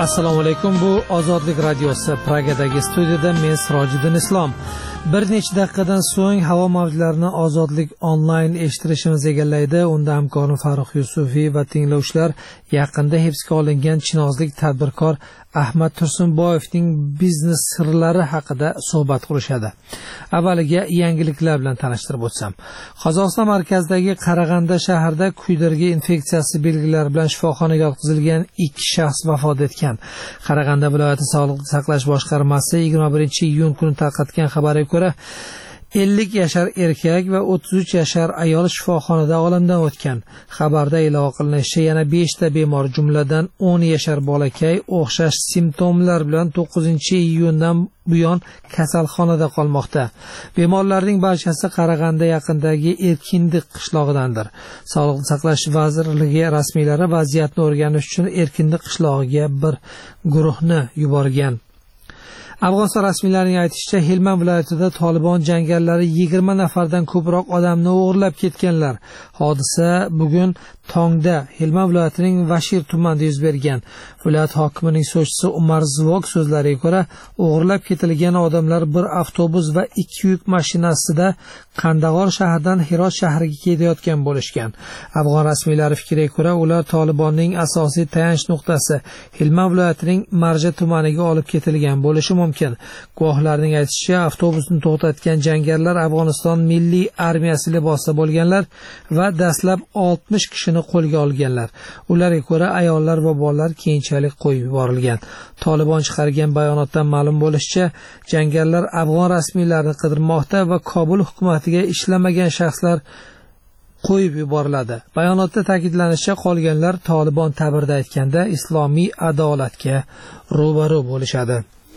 Assalomu alaykum. Bu Ozodlik radiosi. Pragadagi studiyada men Sirojiddin Islom. Bir necha daqiqadan so'ng havo mavjlarini Ozodlik onlayn eshittirishimiz egallaydi. Unda hamkorim Farruh Yusufiy va tinglovchilar yaqinda hibsga olingan chinozlik tadbirkor Ahmad Tursunboyevning biznes sirlari haqida suhbat qurishadi. Avvaliga yangiliklar bilan tanishtirib o'tsam. Qozog'iston markazidagi Qarag'anda shahrida kuydirgi infeksiyasi belgilari bilan shifoxonaga yotqizilgan 2 shaxs vafot etgan. Qarag'anda viloyati sog'liqni saqlash boshqarmasi 21-iyun kuni tarqatgan xabarga ko'ra 50 yashar erkak va 33 yashar ayol shifoxonada olamdan o'tgan. Xabarda ilova qilinishicha, yana 5 ta bemor, jumladan 10 yashar bolakay o'xshash simptomlar bilan 9-iyundan buyon kasalxonada qolmoqda. Bemorlarning barchasi Qarag'anda yaqinidagi Erkindiq qishlog'idandir. Sog'liqni saqlash vazirligi rasmiylari vaziyatni o'rganish uchun Erkindiq qishlog'iga bir guruhni yuborgan. Afg'oniston rasmiylarining aytishicha, Helmand viloyatida Tolibon jangarilari 20 nafardan ko'proq odamni o'g'irlab ketganlar. Hodisa bugun tongda Helmand viloyatining Vashir tumanida yuz bergan. Viloyat hokimining so'zchisi Umar Zvok so'zlariga ko'ra, o'g'irlab ketilgan odamlar bir avtobus va 2 yuk mashinasida Qandag'or shahridan Hirot shahriga ketayotgan bo'lishgan. Afg'on rasmiylari fikriga ko'ra, ular Tolibonning asosiy tayanch nuqtasi Helmand viloyatining Marja tumaniga olib ketilgan bo'lishi mumkin. Guvohlarning aytishicha, avtobusni to'xtatgan jangarilar Afg'oniston milliy armiyasi libosida bo'lganlar va dastlab 60 kishini qo'lga olganlar. Ularga ko'ra, ayollar va bolalar keyinchalik qo'yib yuborilgan. Tolibon chiqargan bayonotdan ma'lum bo'lishicha, jangarilar afg'on rasmiylarini qidirmoqda va Kobul hukumatiga ishlamagan shaxslar qo'yib yuboriladi. Bayonotda ta'kidlanishicha, qolganlar Tolibon ta'birida aytganda islomiy adolatga ro'baro bo'lishadi.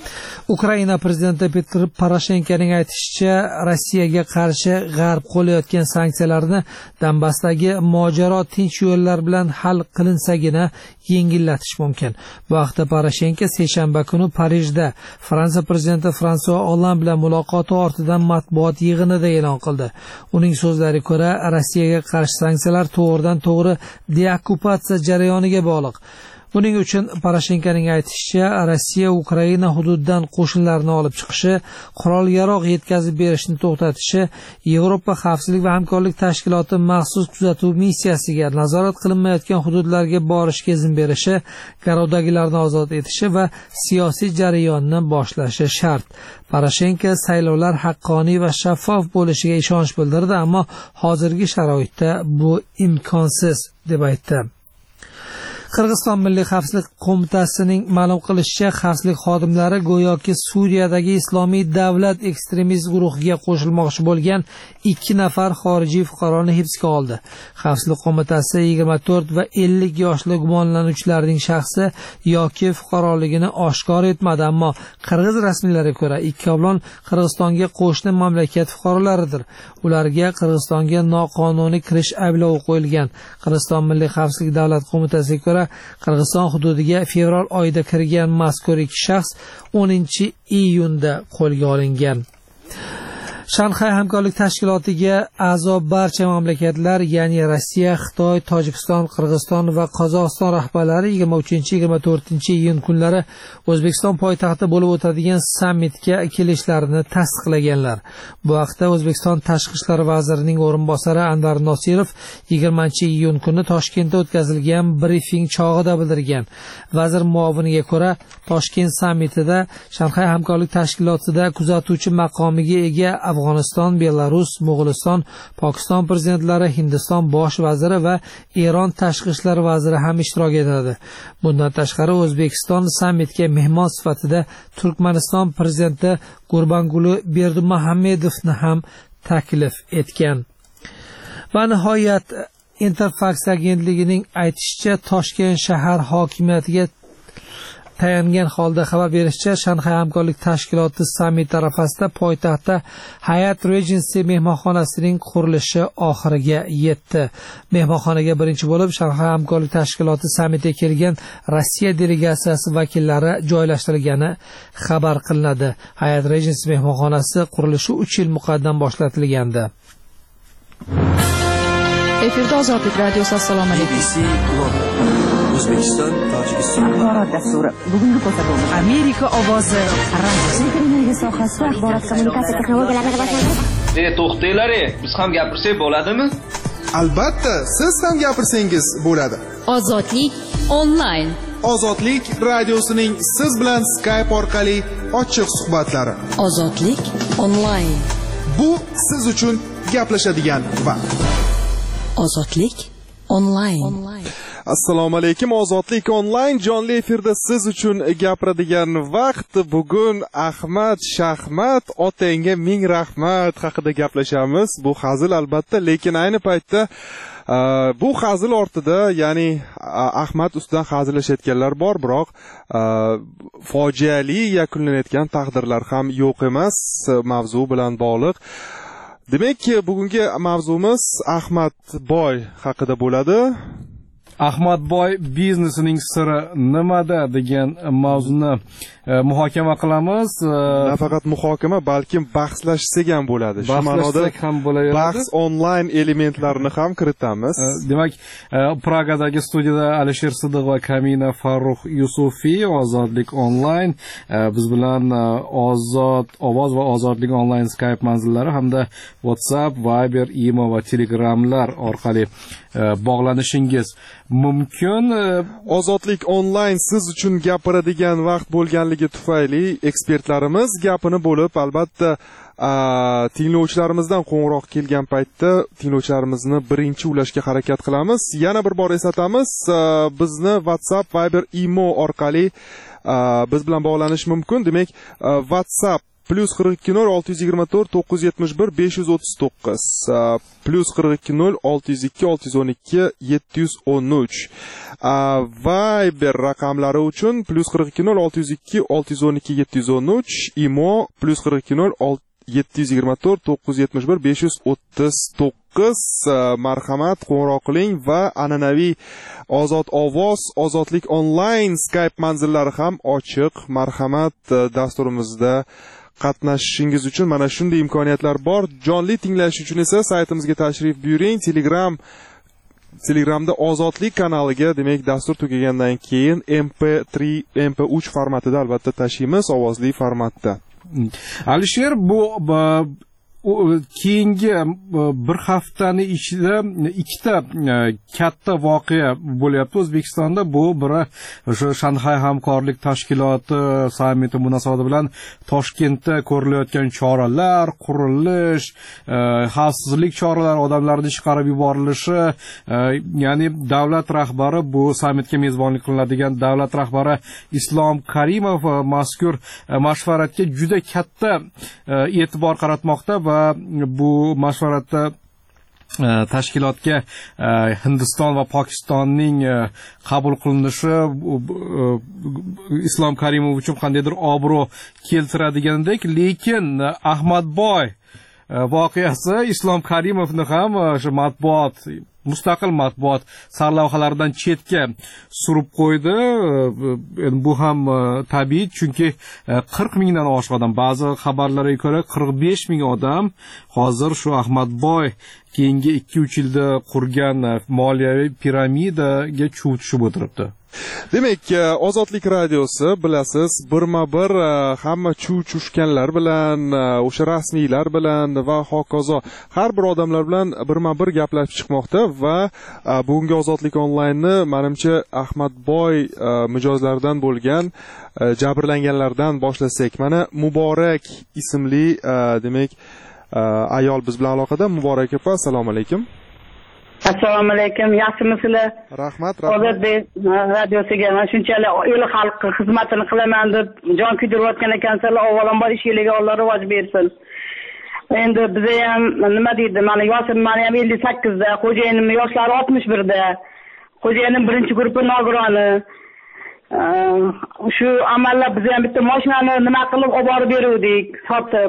Ukraina prezidenti Petro Poroshenkoning aytishicha, Rossiyaga qarshi G'arb qo'llayotgan sanksiyalarni Donbassdagi mojaro tinch yo'llar bilan hal qilinsagina yengillatish mumkin. Bu haqda Poroshenko seshanba kuni Parijda Fransiya prezidenti François Hollande bilan muloqoti ortidan matbuot yig'inida e'lon qildi. Uning so'zlariga ko'ra, Rossiyaga qarshi sanksiyalar to'g'ridan-to'g'ri deokkupatsiya jarayoniga bog'liq. Buning uchun Poroshenkoning aytishicha, Rossiya Ukraina hududidan qo'shinlarni olib chiqishi, qurol-yarog' yetkazib berishni to'xtatishi, Yevropa xavfsizlik va hamkorlik tashkiloti maxsus kuzatuv missiyasiga nazorat qilinmayotgan hududlarga borishga izn berishi, garovdagilarni ozod etishi va siyosiy jarayonni boshlashi shart. Poroshenko saylovlar haqqoniy va shaffof bo'lishiga ishonch bildirdi, ammo hozirgi sharoitda bu imkonsiz deb aytdi. Qirg'iziston Milliy xavfsizlik qo'mitasining ma'lum qilishicha, xavfsizlik xodimlari go'yoki Suriyadagi Islomiy davlat ekstremist guruhiga qo'shilmoqchi bo'lgan 2 nafar xorijiy fuqaroni hibsga oldi. Xavfsizlik qo'mitasi 24 va 50 yoshli gumonlanuvchilarning shaxsi yoki fuqaroligini oshkor etmadi, ammo qirg'iz rasmiylariga ko'ra, ikkovlon Qirg'izistonga qo'shni mamlakat fuqarolaridir. Ularga Qirg'izistonga noqonuniy kirish ayblovi qo'yilgan. Qirg'iziston Milliy xavfsizlik davlat qo'mitasiga ko'ra, Qirg'iziston hududiga fevral oyida kirgan mazkur 2 shaxs 10-iyunda qo'lga olingan. Shanxay hamkorlik tashkilotiga a'zo barcha mamlakatlar, ya'ni Rossiya, Xitoy, Tojikiston, Qirg'iziston va Qozog'iston rahbarlari 23-24-iyun kunlari O'zbekiston poytaxtida bo'lib o'tadigan sammitga kelishlarini tasdiqlaganlar. Bu haqda O'zbekiston Tashqi ishlar vazirining o'rinbosari Anvar Nosirov 20-iyun kuni Toshkentda o'tkazilgan brifing chog'ida bildirgan. Vazir muoviniga ko'ra, Toshkent sammitida Shanxay hamkorlik tashkilotida kuzatuvchi maqomiga ega Afg'oniston, Belarus, Mo'g'uliston, Pokiston prezidentlari, Hindiston bosh vaziri va Eron tashqi ishlar vaziri ham ishtirok etadi. Bundan tashqari, O'zbekiston sammitga mehmon sifatida Turkmaniston prezidenti Gurbanguli Berdimuhamedovni ham taklif etgan. Va nihoyat, Interfax agentligining aytishicha, Toshkent shahar hokimiyatiga tayangan holda xabar berishicha, Shanxay hamkorlik tashkiloti sammit arafasida poytaxtda Hyatt Regency mehmonxonasining qurilishi oxiriga yetdi. Mehmonxonaga birinchi bo'lib Shanxay hamkorlik tashkiloti sammitiga kelgan Rossiya delegatsiyasi vakillari joylashtirilgani xabar qilinadi. Hyatt Regency mehmonxonasi qurilishi 3 yil muqaddam boshlatilgandi. Efirda Ozodlik radiosi. Assalomu alaykum. O'zbekiston, Tojikiston axborot dasturi. Bugungi ko'rsatuvimiz Amerika ovozi radio sohasida axborot kommunikatsiya texnologiyalarini rivojlantirish. To'xtanglar, biz ham gapirsak bo'ladimi? Albatta, siz ham gapirsangiz bo'ladi. Ozodlik onlayn. Ozodlik radiosining siz bilan Skype orqali ochiq suhbatlari. Ozodlik onlayn. Bu siz uchun gaplashadigan vaqt. Ozodlik onlayn. Assalomu alaykum. Ozodlik onlayn jonli efirda siz uchun gapiradigan vaqt. Bugun Ahmad Shahmat otangga ming rahmat haqida gaplashamiz. Bu hazil albatta, lekin ayni paytda bu hazil ortida, ya'ni Ahmad ustidan hazillashayotganlar bor, biroq fojiali yakunlanayotgan taqdirlar ham yo'q emas mavzu bilan bog'liq. Demak, bugungi mavzumiz Ahmadboy haqida bo'ladi. Ahmadboy biznesining siri nimada degan mavzuni muhokama qilamiz. Nafaqat muhokama, balkim bahslashsak ham bo'ladi. Shu ma'noda ham bo'laveradi. Bahs onlayn elementlarini ham kiritamiz. Demak, Pragadagi studiyada Alisher Sidiq va Kamina Farruh Yusufiy, Ozodlik onlayn, biz bilan Ozod ovoz va Ozodlik onlayn Skype manzillari hamda WhatsApp, Viber, Imo va Telegramlar orqali bog'lanishingiz mumkin. Ozodlik onlayn siz uchun gapiradigan vaqt bo'lganligi tufayli ekspertlarimiz gapini bo'lib, albatta tinglovchilarimizdan qo'ng'iroq kelgan paytda tinglovchilarimizni birinchi ulashga harakat qilamiz. Yana bir bor eslatamiz, bizni WhatsApp, Viber, Imo orqali biz bilan bog'lanish mumkin. Demak, WhatsApp +42 624 971 539 +42 602 612 713 Viber raqamlari uchun +42 602 612 713 Imo +42 724 971 539 marhamat qo'ng'iroq qiling va an'anaviy Ozod ovoz, Ozodlik onlayn Skype manzillari ham ochiq. Marhamat, dasturimizda qatnashishingiz uchun mana shunday imkoniyatlar bor. Jonli tinglash uchun esa saytimizga tashrif buyuring. Telegramda Ozodlik kanaliga, demak, dastur tugagandan keyin MP3 formatida albatta tashiymiz, ovozli formatda. Alisher, bu keyingi bir haftani ichida ikkita katta voqea bo'lyapti O'zbekistonda. Bu biri o'sha Shanxay hamkorlik tashkiloti sammiti munosabati bilan Toshkentda ko'rilayotgan choralar, qurilish, xavfsizlik choralari, odamlarning chiqarib yuborilishi, ya'ni davlat rahbari, bu sammitga mezbonlik qilinadigan davlat rahbari Islom Karimov mazkur mashvaratga juda katta e'tibor qaratmoqda va bu mashvaratda tashkilotga Hindiston va Pokistonning qabul qilinishi Islom Karimov uchun qandaydir obro' keltiradigandek, lekin Ahmadboy voqeasi Islom Karimovni ham o'sha matbuot, mustaqil matbuot sarlavhalaridan chetga surib qo'ydi. Bu ham tabiiy, chunki 40 mingdan oshiq odam, ba'zi xabarlarga ko'ra 45 ming odam hozir shu Ahmadboy keyingi 2-3 yilda qurgan moliyaviy piramidaga chuv tushib o'tiribdi. Demak, Ozodlik radiosi, bilasiz, birma-bir hamma chuv tushganlar bilan, o'sha rasmiylar bilan va hokazo har bir odamlar bilan birma-bir gaplashib chiqmoqda va bugungi Ozodlik onlaynni menimcha Ahmadboy mijozlaridan bo'lgan jabrlanganlardan boshlasak. Mana Muborak ismli, demak, ayol biz bilan aloqada. Muborak opa, assalomu alaykum. Assalomu alaykum, yaxshimisizlar? Rahmat. Ozodlik radiosiga mana shunchalik el xalqqa xizmatini qilaman deb jon kuydirayotgan ekansizlar. Avvalambor ishingizga Alloh rivoj bersin. Endi biz ham nima deydi, mana yoshim, men ham 58 da, xo'jayinim yoshlari 61 da. Xo'jayinim birinchi guruh nogironi. Shu amallar biz ham bitta mashinani nima qilib olib borib beruvdik, sotib.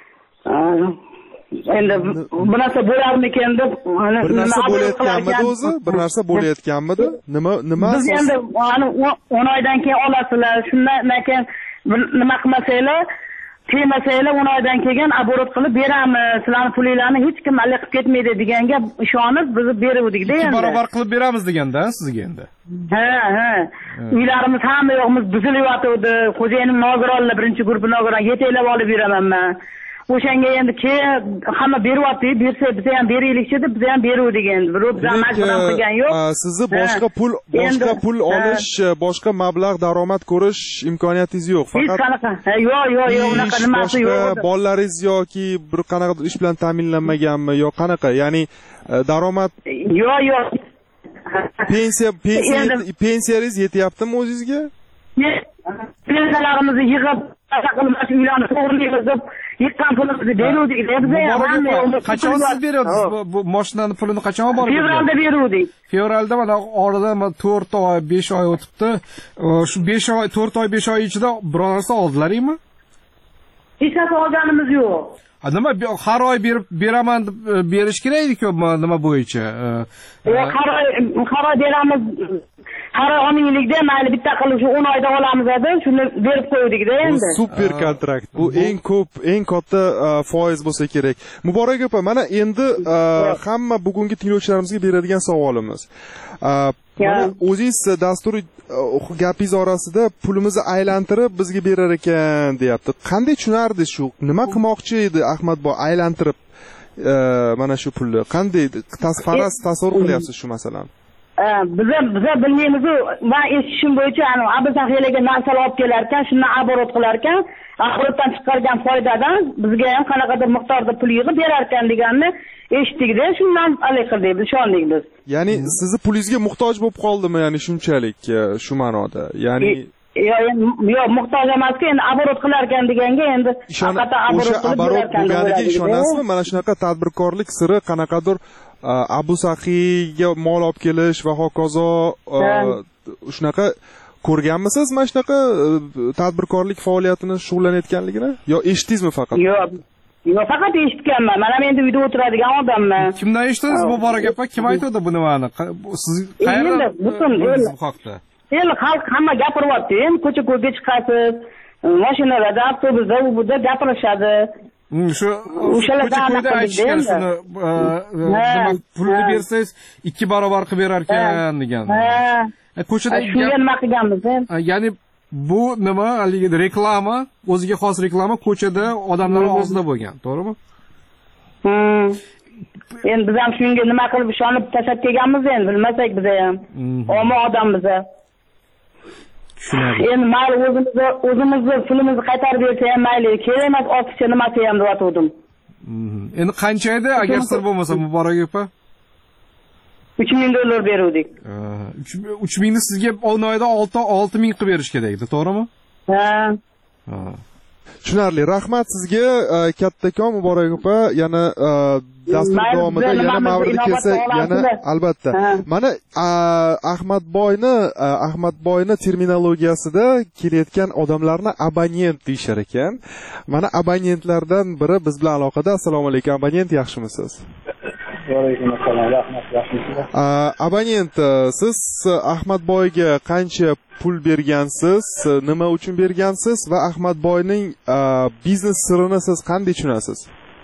Endi bu narsa bo'larmikan deb, bir narsa bo'layotganmidi o'zi? Bir narsa bo'layotganmidi? Nima? Biz endi 10 oydan keyin olasizlar. Shundan keyin nima qilmasanglar, kelmasanglar 10 oydan keyin aborot qilib beramiz, sizlarning pulinglarni hech kim hali qilib ketmaydi degan gap ishonib biz beruvdik-da endi. 2 barobar qilib beramiz deganda sizga endi. Ha. Uylarimiz hamma yo'g'imiz buzilib yotibdi. Xo'jayinim nogironlar, birinchi guruh nogiron yetaklab olib yuraman men. O'shanga endi hamma beryapti, bersa biz ham beraylikchi deb biz ham beruvdik endi. Birov bizdan majburan qilgan yo'q. Sizni boshqa pul olish, boshqa mablag' daromad ko'rish imkoniyatingiz yo'q. Faqat yo'q, unaqa nimasi yo'q. Bolalaringiz yoki bir qanaqadir ish bilan ta'minlanmaganmi yo qanaqa? Ya'ni daromad yo'q. Pensiyangiz yetyaptimi o'zingizga? Pensiyalarimizni yig'ib, qilmash uylarni to'g'rilaymiz deb yiqqan pulimizni beruvdik. Biz qachon siz berasiz bu mashinani pulini qachon olib borasiz? Fevralda beruvdik. Fevralda mana oradan 4 oy, 5 oy o'tibdi. Shu 5 oy, 4 oy, 5 oy ichida biror narsa oldilaringmi? Hech narsa olganimiz yo'q. Nima har oy beraman deb berish kerak-ku nima bo'yicha? Har oy beramiz. Har oy olmaylikda mayli bitta qilib shu 10 oyda olamiz deb shuni berib qo'ydik-da endi. Bu super kontrakt. Bu eng katta foiz bo'lsa kerak. Muborak opa, mana endi hamma bugungi tinglovchilarimizga beradigan savolimiz. Mana o'zingiz dasturiy gapingiz orasida pulimizni aylantirib bizga berar ekan deyapti. Qanday tushunardingiz shu? Nima qilmoqchi edi Ahmadboy aylantirib mana shu pulni? Qanday tasavvur qilyapsiz shu masalani? Biz bilmaymiz-ku. Men eshitishim bo'yicha abisaxiylarga narsalar olib kelar ekan, shundan aborot qilar ekan, aborotdan chiqargan foydadan bizga ham qanaqadir miqdorda pul yig'ib berar ekan deganni eshitdik-da, shundan qildik, biz ishondik biz. Ya'ni sizni pulingizga muhtoj bo'lib qoldimi, ya'ni shunchalik shu ma'noda? Ya'ni yo'q, muhtoj emas-ku, endi aborot qilar ekan deganga endi faqat aborot bo'lganiga ishonasizmi? Mana shunaqa tadbirkorlik siri qanaqadir Abu Saxiyga mol olib kelish va hokazo shunaqa ko'rganmisiz mana shunaqa tadbirkorlik faoliyatini shug'ullanayotganligini yo eshitdingizmi faqat? Yo'q, faqat eshitganman. Mana men endi uyda o'tiradigan odamman. Kimdan eshitdingiz Muborak opa? Kim aytdi bu nimani? Siz qayerdan bu haqda? Endi xalq hamma gapiryapti. Endi ko'cha-ko'yga chiqasiz, mashinalarda, avtobusda, u yerda gapirishadi. Shu o'shalardan aytishgan shuni nima pulni bersangiz 2 barobar qilib berar ekan degan. Ko'chada shunga nima qilganmiz? Ya'ni bu nima haligi reklama, o'ziga xos reklama ko'chada odamlar og'zida bo'lgan, to'g'rimi? Endi biz ham shunga nima qilib ishonib tashlab kelganmiz endi, bilmasak biz ham. Omma odammiz. Endi mayli o'zimizni pulimizni qaytarib bersa ham mayli, kerak emas ortiqcha nimasi ham deb aytdim. Endi qancha edi agar sir bo'lmasa Muborak opa? $3000 beruvdik. 3000 ni sizga oyda 6000 qilib berish kerak edi, to'g'rimi? Ha. Tushunarli. Rahmat sizga kattakon Muborak opa, yana dastur davomida yana mavridi kelsa yana albatta. Mana Ahmadboyni terminologiyasida kelayotgan odamlarni abonent deyshar ekan. Mana abonentlardan biri biz bilan aloqada. Assalomu alaykum abonent, yaxshimisiz? Va alaykum assalom, rahmat, yaxshimisiz? Abonent, siz Ahmadboyga qancha pul bergansiz, nima uchun bergansiz va Ahmadboyning biznes sirini siz qanday tushunasiz?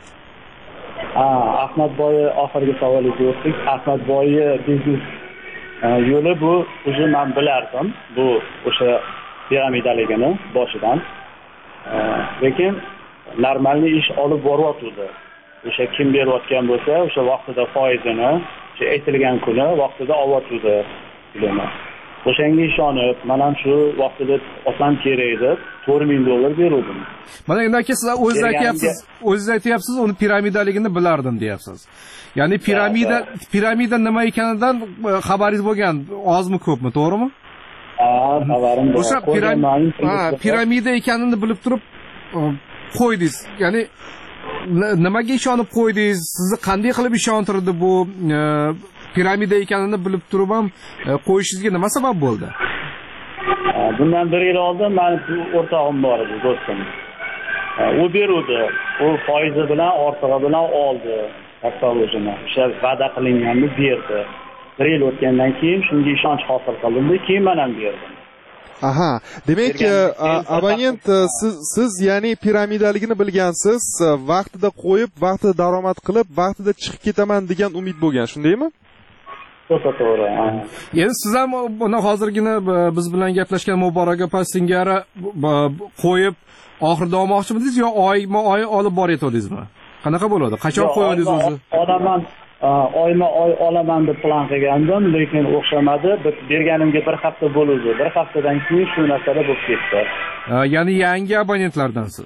Ahmadboy oxirgi savolga o'tdik. Ahmadboyni biznes yo'li bu o'zi men bilardim. Bu o'sha piramidaligini boshidan. Lekin normalniy ish olib boryotdi. O'sha kim berayotgan bo'lsa, o'sha vaqtida foizini, o'sha aytilgan kuni vaqtida olyotdi pulini. O'shanga ishonib, mana shu vaqtida oson kerak edi, $4000 berdim. Mana endi aka siz o'zingiz aytyapsiz, uni piramidaligini bilardim deyapsiz. Ya'ni piramida nima ekanidan xabaringiz bo'lgan, ozmi ko'pmi, to'g'rimi? Xabarim bor. O'sha piramida ekanini bilib turib qo'ydingiz. Ya'ni nimaga ishonib qo'ydingiz? Sizni qanday qilib ishontirdi bu piramida ekanini bilib turib ham qo'yishingizga nima sabab bo'ldi? Bundan 1 yil oldin men o'rtog'im bor edi, do'stim. U beruvdi. U foizi bilan, ortig'i bilan oldi. Avtobusini. O'sha va'da qilinganini berdi. 1 yil o'tgandan keyin shunga ishonch hosil qildim, keyin men ham berdim. Aha, demak, abonent siz ya'ni piramidaligini bilgansiz, vaqtida qo'yib, vaqtida daromad qilib, vaqtida chiqib ketaman degan umid bo'lgan, shundaymi? To'g'ri. Endi siz ham buni hozirgina biz bilan gaplashgan Muborak opa singari qo'yib oxirida olmoqchimidingiz yo oyma-oy olib boryapsizmi? Qanaqa bo'ladi? Qachon qo'yadingiz o'zi? Olaman, oyma-oy olaman deb plan qilgandim, lekin o'xshamadi. Berganimga bir hafta bo'ldi. Bir haftadan keyin shu narsalar bo'lib ketdi. Ya'ni yangi abonentlardansiz.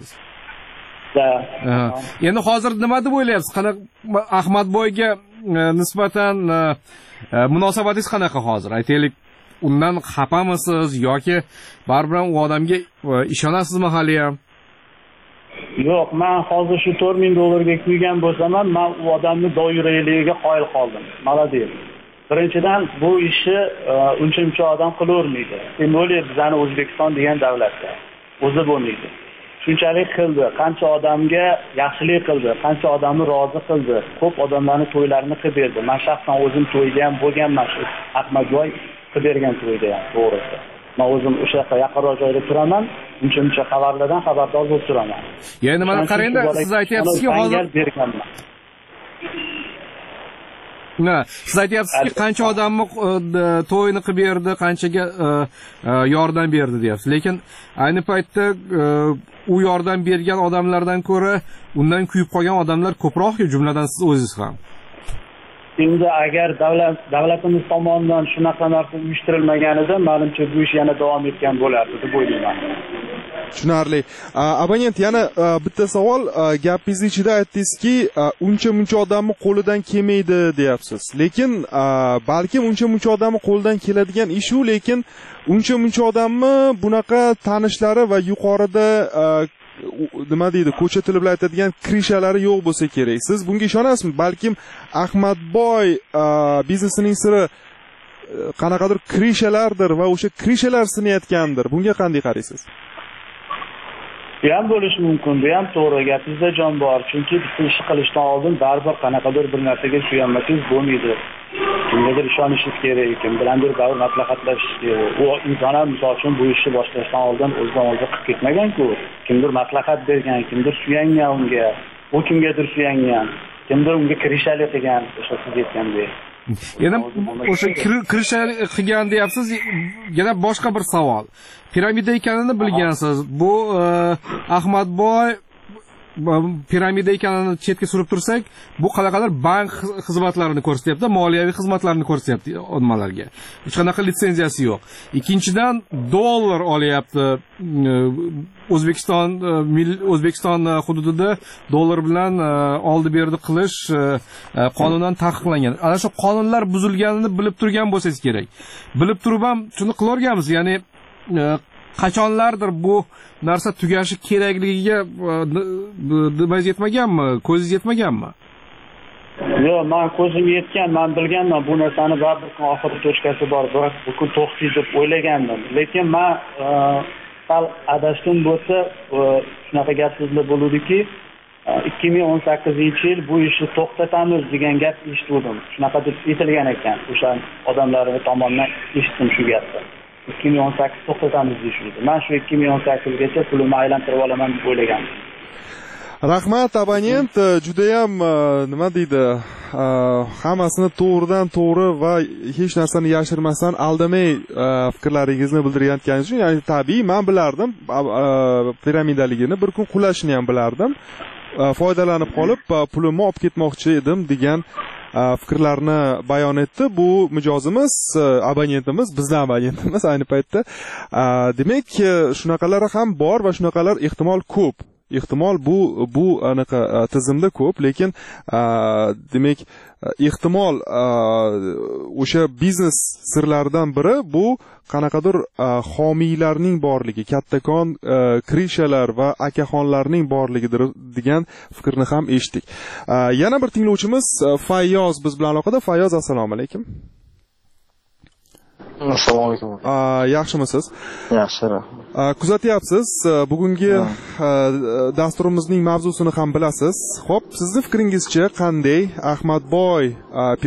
Endi hozir nima deb o'ylayapsiz? Qanaqa Ahmadboyga nisbatan munosabatingiz qanaqa hozir? Aytaylik, undan xafamisiz yoki baribir u odamga ishonasizmi hali ham? Yo'q, men hozir shu $4000 kuygan bo'lsam ham, men u odamning doiraligiga qoyil qoldim. Malades. Birinchidan bu ishni uncha odam qilavermaydi. Tем более bizani O'zbekiston degan davlatda o'zi bo'lmaydi. Shunchalik qildi, qancha odamga yaxshilik qildi, qancha odamni rozi qildi, ko'p odamlarning to'ylarini qilib berdi. Men shaxsan o'zim to'yda ham bo'lganman, shu Ahmadboy qilib bergan to'yda ham, to'g'risi. Men o'zim o'sha yaqinroq joyda turaman, uncha xabarlardan xabardor bo'lib turaman. Ya'ni mana qarangda, siz aytyapsizki, hozir berganman. Siz aytyapsizki, qancha odamni to'yini qilib berdi, qanchaga yordam berdi deyapsiz. Lekin ayni paytda u yordam bergan odamlardan ko'ra undan kuyib qolgan odamlar ko'proq-ku, jumladan siz o'zingiz ham. Endi agar davlatimiz tomonidan shunaqa narsa uyushtirilmaganida, menimcha bu ish yana davom etgan bo'lardi deb o'ylayman. Tushunarli. Abonent, yana bitta savol, gapingiz ichida aytdingizki, uncha-muncha odamni qo'lidan kelmaydi deyapsiz. Lekin balkim uncha-muncha odamni qo'lidan keladigan ish u, lekin uncha-muncha odamni bunaqa tanishlari va yuqorida nima deydi, ko'cha tili bilan aytadigan krishalari yo'q bo'lsa kerak. Siz bunga ishonasizmi? Balkim Ahmadboy biznesining siri qanaqadir krishalardir va o'sha krishalar sinayotgandir. Bunga qanday qaraysiz? Bu ham bo'lishi mumkin, bu ham to'g'ri, gapingizda jon bor. Chunki bitta ish qilishdan oldin baribir qanaqadir bir narsaga suyanmasangiz bo'lmaydi. Kimgadir ishonishingiz kerak, kim bilandir baribir maslahatlashish kerak. U inson ham misol uchun bu ishni boshlashdan oldin o'zidan o'zi qilib ketmagan-ku. Kimdir maslahat bergan, kimdir suyangan unga, u kimgadir suyangan, kimdir unga kirishalik qilgan, o'sha siz aytgandek. Yana o'sha kirishalik qilgan deyapsiz, yana boshqa bir savol. Piramida ekanini bilgansiz. Bu Ahmadboy piramida ekanini chetga surib tursak, bu qanaqadir bank xizmatlarini ko'rsatyapti, moliyaviy xizmatlarni ko'rsatyapti odamlarga. Hech qanaqa litsenziyasi yo'q. Ikkinchidan dollar olyapti. O'zbekiston hududida dollar bilan oldi-berdi qilish qonundan taqiqlangan. Ana shu qonunlar buzilganini bilib turgan bo'lsangiz kerak. Bilib turib ham shuni qilarganmiz, ya'ni qachonlardir bu narsa tugashi kerakligiga nimangiz yetmaganmi? Ko'zingiz yetmaganmi? Yo'q, men ko'zim yetgan, men bilganman bu narsani baribir oxirgi to'chkasi bor, bu kun to'xtaydi deb o'ylagandim. Lekin men sal adashdim bo'lsa, shunaqa gap so'zlar bo'luvdiki, 2018-yil bu ishni to'xtatamiz degan gap eshitdim. Shunaqa deb aytilgan ekan, o'sha odamlar tomonidan eshitdim shu gapni. 2018 to'xtatamiz deyishdi. Men shu 2018gacha pulimni aylantirib olaman deb o'ylagandim. Rahmat abonent, juda ham nima deydi, hammasini to'g'ridan to'g'ri va hech narsani yashirmasdan aldamay fikrlaringizni bildirayotganingiz uchun, ya'ni tabiiy, men bilardim piramidaligini, bir kun qulashini ham bilardim. Foydalanib qolib pulimni olib ketmoqchi edim degan fikrlarni bayon etdi. Bu mijozimiz, abonentimiz, bizning abonentimiz ayni paytda. Demak, shunaqalari ham bor va shunaqalar ehtimol ko'p. Ehtimol bu anaqa tizimda ko'p, lekin demak, ehtimol o'sha biznes sirlaridan biri bu qanaqadir homiylarning borligi, kattakon krishalar va akaxonlarning borligidir degan fikrni ham eshitdik. Yana bir tinglovchimiz Fayyoz biz bilan aloqada. Fayyoz, assalomu alaykum. Assalomu alaykum. Yaxshimisiz? Yaxshi. Kuzatyapsiz, bugungi dasturimizning mavzusini ham bilasiz. Xo'p, sizning fikringizcha qanday Ahmadboy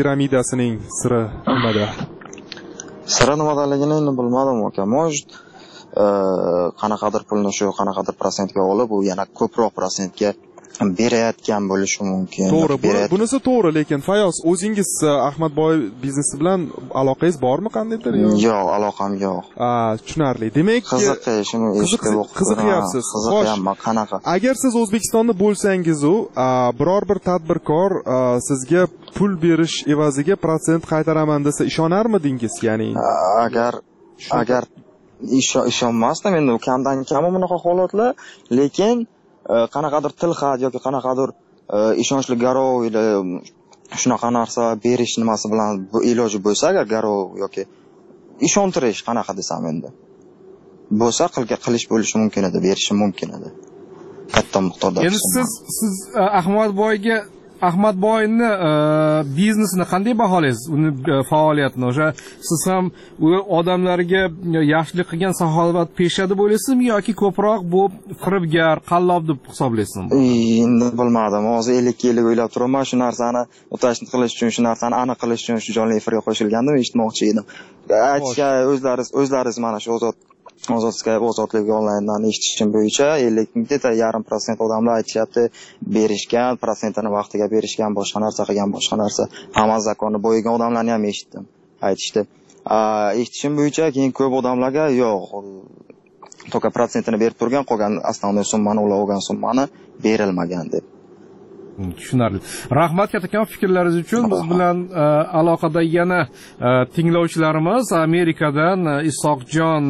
piramidasining siri nimada? Siri nimadaligini endi bilmadim aka. qanaqadir pulni shu qanaqadir prosentga olib, u yana ko'proq prosentga berayotgan bo'lishi mumkin. To'g'ri, bunisi to'g'ri, lekin Fayoz, o'zingiz Ahmadboy biznesi bilan aloqangiz bormi qandaydir? Yo'q, aloqam yo'q. Tushunarli. Demak, qiziqyapsiz. Qiziqyapman, qanaqa? Agar siz O'zbekistonda bo'lsangiz, biror bir tadbirkor sizga pul berish evaziga prosent qaytaraman desa ishonarmidingiz? Ya'ni agar ishonmasdim, endi kamdan kam bunaqa holatlar, lekin qanaqadir tilxat yoki qanaqadir ishonchli garov shunaqa narsa berish nimasi bilan bu iloji bo'lsa, agar garov yoki ishontirish qanaqa desam endi bo'lsa qilish bo'lishi mumkin edi, berishi mumkin edi katta miqdorda. Endi siz Ahmadboyni biznesini qanday baholaysiz? Uni faoliyatini, o'sha siz ham u odamlarga yaxshilik qilgan saxovat pesha deb o'ylaysizmi yoki ko'proq bu firibgar, qallob deb hisoblaysizmi? Endi bilmadim. Hozir 50 yillik o'ylab turibman, shu narsani o'tashni qilish uchun, shu narsani aniq qilish uchun shu jonli efirga qo'shilgandim, eshitmoqchi edim. Aytishga o'zlariz mana shu Ozod Skype ozodlik onlayndan eshitishim bo'yicha 50% odamlar aytishyapti, berishgan, prosentini vaqtiga berishgan, boshqa narsa qilgan, boshqa narsa. Hamma zakonni bo'yigan odamlarni ham eshitdim. Aytishdi. Eshitishim bo'yicha keyin ko'p odamlarga yo'q, to'ka prosentini berib turgan, qolgan основной summani, ular olgan summani berilmagan deb. Tushunarli. Rahmat kattakon fikrlaringiz uchun. Biz bilan aloqada yana tinglovchilarimiz Amerikadan Isoqjon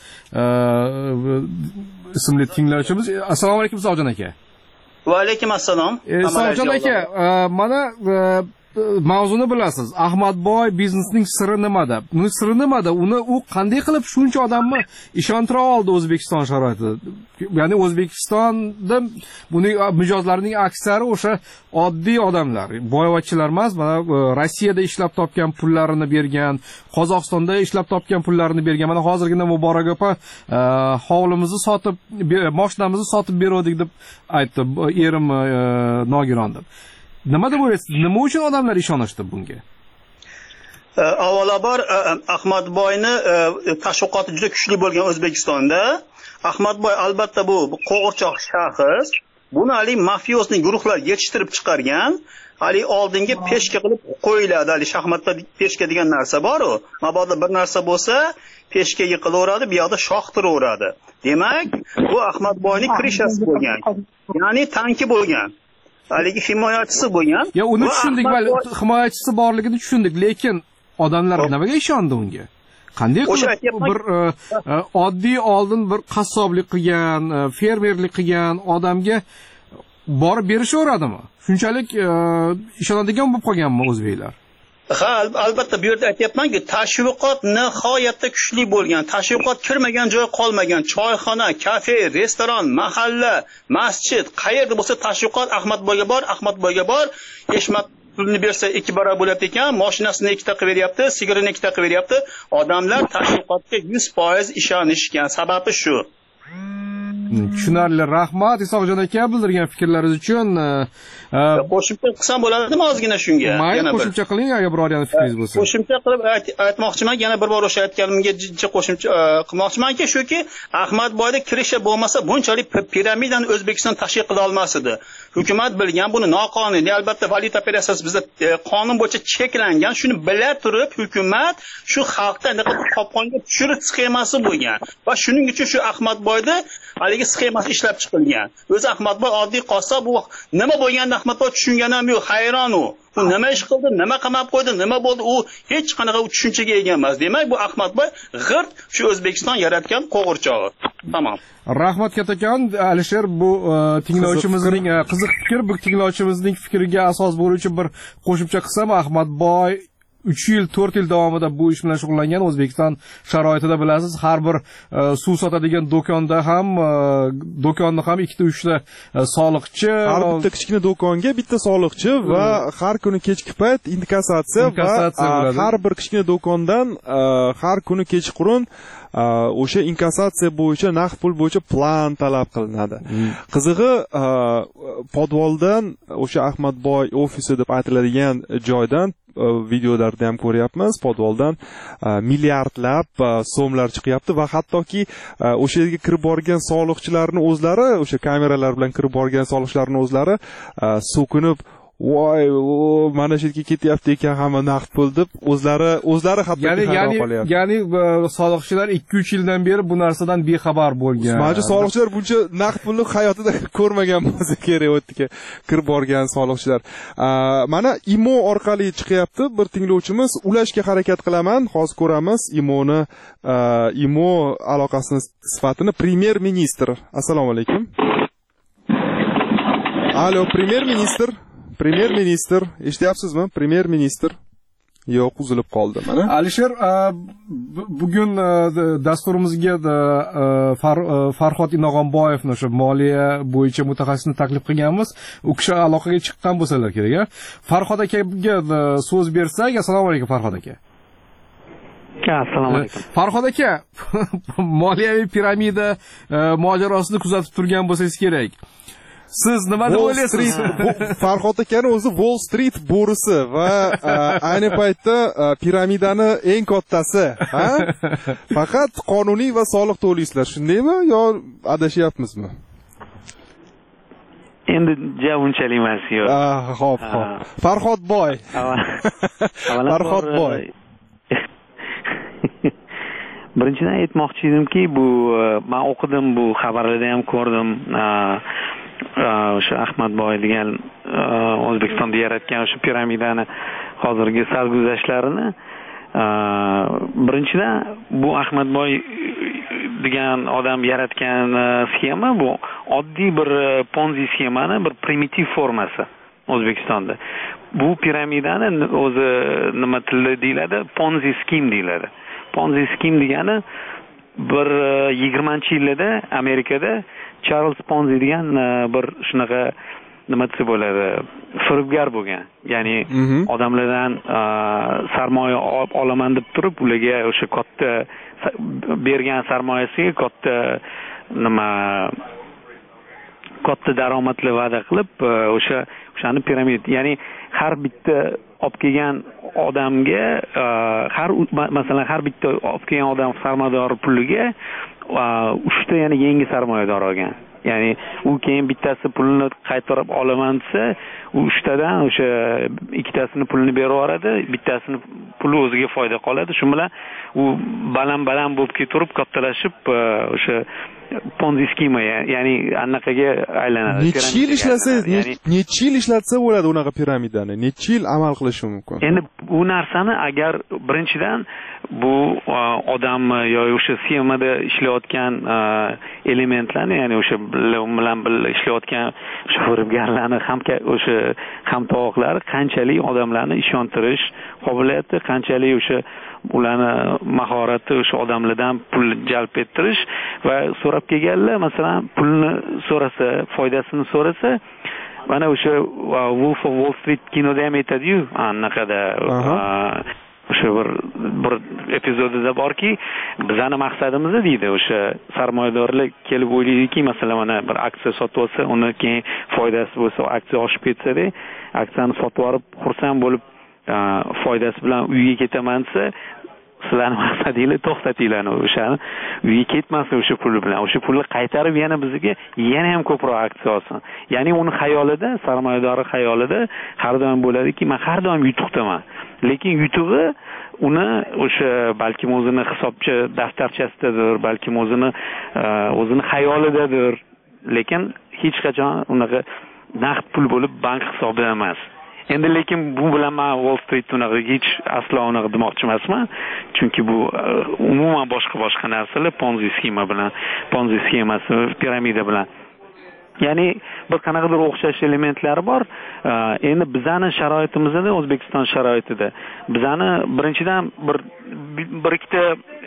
ismli tinglovchimiz. Assalomu alaykum Isoqjon aka. Va alaykum assalom. Isoqjon aka, mana mavzuni bilasiz. Ahmadboy biznesning siri nimada? Uni siri nimada? U qanday qilib shuncha odamni ishontira oldi O'zbekiston sharoitida? Ya'ni O'zbekistonda buning mijozlarining aksari o'sha oddiy odamlar, boyvachchilar emas, mana Rossiyada ishlab topgan pullarini bergan, Qozog'istonda ishlab topgan pullarini bergan. Mana hozirgina Muborak opa hovlimizni sotib, mashinamizni sotib berdik deb aytdi, erim nogiron deb. Nima deb o'ylaysiz? Nima uchun odamlar ishonishdi bunga? Avvalambor Ahmadboyni tashviqoti juda kuchli bo'lgan O'zbekistonda. Ahmadboy albatta bu qo'g'irchoq shaxs. Buni hali mafiyozning guruhlar yetishtirib chiqargan. Hali oldinga peshka qilib qo'yiladi. Hali shaxmatda peshka degan narsa bor-ku. Mabodo bir narsa bo'lsa, peshka yiqilaveradi, bu yoqda shoh turaveradi. Demak, bu Ahmadboyning krishasi bo'lgan. Ya'ni tanki bo'lgan. Haligi himoyachisi bo'lgan. Ya uni tushundik, himoyachisi borligini tushundik, lekin odamlar nimaga ishondi unga? Qanday qilib bir oddiy oldin bir qassoblik qilgan, fermerlik qilgan odamga borib berishaveradimi? Shunchalik ishonadigan bo'lib qolganmi o'zbeklar? Ha, albatta bu yerda aytayapmanki, tashviqot nihoyatda kuchli bo'lgan. Tashviqot kirmagan joy qolmagan. Choyxona, kafe, restoran, mahalla, masjid, qayerda bo'lsa tashviqot Ahmadboyga bor. Eshmat pulni bersa 2 barobar bo'lyapti ekan, mashinasini 2 ta qilib beryapti, sigarini 2 ta qilib beryapti. Odamlar tashviqotga 100% ishonishgan. Sababi shu. Tushunarli. Rahmat Isoqjon aka bildirgan fikrlaringiz uchun. Qo'shimcha qilsam bo'ladimi ozgina shunga? Yana qo'shimcha qiling agar biror yana fikringiz bo'lsa. Qo'shimcha qilib aytmoqchiman, yana bir bor o'sha aytganimga qo'shimcha qilmoqchimanki, shuki Ahmadboyda kirisha bo'lmasa bunchalik piramidani O'zbekiston tashkil qila olmas edi. Hukumat bilgan buni noqonuniy, albatta valyuta operatsiyasi bizda qonun bo'yicha cheklangan, shuni bila turib hukumat shu xalqdan qopqonga tushirish sxemasi bo'lgan va shuning uchun shu Ahmadboyda haligi sxemasi ishlab chiqilgan. O'zi Ahmadboy oddiy qassob, u nima bo'lganini Ahmadboy tushungan ham yo'q, hayron u. U nima ish qildi, nima qamab qo'ydi, nima bo'ldi, u hech qanaqa tushunchaga ega emas. Demak, bu Ahmadboy g'irt shu O'zbekiston yaratgan qo'g'irchog'i. Tamam. Rahmat kattakon Alisher, bu tinglovchimizning qiziq fikr, bu tinglovchimizning fikriga asos bo'luvchi bir qo'shimcha qilsam, Ahmadboy 3 yil, 4 yil davomida bu ish bilan shug'ullangan. O'zbekiston sharoitida bilasiz, har bir suv sotadigan do'konda ham do'konni ham 2-3 ta soliqchi, har bitta kichkina do'konga bitta soliqchi va har kuni kechki payt inkassatsiya va har bir kichkina do'kondan har kuni kechqurun o'sha inkassatsiya bo'yicha, naqd pul bo'yicha plan talab qilinadi. Qizig'i, podvoldan o'sha Ahmadboy ofisi deb aytiladigan joydan videolarda ham ko'ryapmiz, podvaldan milliardlab so'mlar chiqyapti va hattoki o'sha yerga kirib borgan soliqchilarning o'zlari, o'sha kameralar bilan kirib borgan soliqchilarning o'zlari so'kinib, voy, mana shu yerga ketyapti ekan hamma naqd pul deb o'zlari hatto ya'ni soliqchilar 2-3 yildan beri bu narsadan bexabar bo'lgan. Mana soliqchilar buncha naqd pulni hayotida ko'rmagan bo'lsa kerak, o'tga kirib borgan soliqchilar. Mana IMO orqali chiqyapti bir tinglovchimiz, ulashga harakat qilaman, hozir ko'ramiz IMO aloqasini sifatini. Premyer ministr. Assalomu alaykum. Alo, premyer ministr, eshityapsizmi? Premyer ministr. Yo'q, uzilib qoldi mana. Alisher, bugun dasturimizga Farhod Inog'onboyevni, o'sha moliya bo'yicha mutaxassisni taklif qilganmiz. U kishi aloqaga chiqqan bo'lsalar kerak. Farhod akaga so'z bersak. Assalomu alaykum Farhod aka. Assalomu alaykum. Farhod aka, moliyaviy piramida mojarosini kuzatib turgan bo'lsangiz kerak. Siz nima deb o'ylaysiz? Farhod akani o'zi Wall Street bo'risi va ayni paytda piramidani eng kattasi, ha? Faqat qonuniy va soliq to'laysizlar, shundaymi yo adashyapmizmi? Endi unchalik emas, yo'q. Xo'p. Farhod boy. Farhod boy. Birinchidan aytmoqchi edimki, bu men o'qidim, bu xabarlarda ham ko'rdim. O'sha Ahmadboy degan O'zbekistonda yaratgan o'sha piramidani hozirgi sarguzashtlarini, birinchidan bu Ahmadboy degan odam yaratgan sxema bu oddiy bir Ponzi sxemani bir primitiv formasi O'zbekistonda. Bu piramidani o'zi nima tilda deyiladi? Ponzi scheme deyiladi. Ponzi scheme degani bir 20-yillarda Amerikada Charles Ponzi degan bir shunaqa nima desa bo'ladi, firibgar bo'lgan. Ya'ni odamlardan sarmoya olaman deb turib, ularga o'sha katta bergan sarmoyasiga katta daromadli va'da qilib, o'shani piramid, ya'ni har bitta olib kelgan odamga masalan har bitta olib kelgan odam sarmoyador puliga 3 ta yana yangi sarmoyador olgan. Ya'ni u keyin bittasi pulini qaytarib olaman desa, u 3 tadan o'sha ikkitasini pulini berib yuboradi, bittasini puli o'ziga foyda qoladi. Shu bilan u baland bo'lib keturib, kattalashib o'sha Ponzi schema, ya'ni anaqaga aylanadi. Necha yil ishlatsa bo'ladi unaqa piramidani? Necha yil amal qilishi mumkin? Endi bu narsani agar birinchidan bu odam yoki o'sha sxemada ishlayotgan elementlarni, ya'ni o'sha bilan ishlayotgan o'sha firibgarlarni o'sha hamtovoqlari qanchalik odamlarni ishontirish qobiliyati, qanchalik o'sha ularni mahorati o'sha odamlardan pul jalb ettirish va so'rab kelganlar, masalan, pulni so'rasa, foydasini so'rasa, mana o'sha Wolf of Wall Street kinoda ham aytadi-yu, anaqada o'sha bir epizodida borki, bizning maqsadimiz deydi, o'sha sarmoyadorlar kelib o'ylaydiki, masalan, mana bir aksiya sotib olsa, uni keyin foydasi bo'lsa, aksiya oshib ketsa-da, aksiyani sotib olib, xursand bo'lib foydasi bilan uyga ketaman desa, sizlarning maqsadinglar to'xtatinglar, o'shani uyga ketmasin o'sha pul bilan. O'sha pulni qaytarib yana bizga yana ham ko'proq aksiya olsin. Ya'ni uni xayolida, sarmoyadori xayolida har doim bo'ladiki, men har doim yutuqdaman. Lekin yutug'i uni o'sha balkim o'zini hisobchi daftarchasidadir, balkim o'zini xayolidadir. Lekin hech qachon unaqa naqd pul bo'lib bank hisobida emas. Endi lekin bu bilan men Wall Street unaqa hech aslo unaqa demoqchi emasman. Chunki bu umuman boshqa narsalar Ponzi sxemasi, piramida bilan. Ya'ni bir qanaqadir o'xshash elementlari bor. Endi bizning sharoitimizda, O'zbekiston sharoitida bizani birinchidan bir ikkita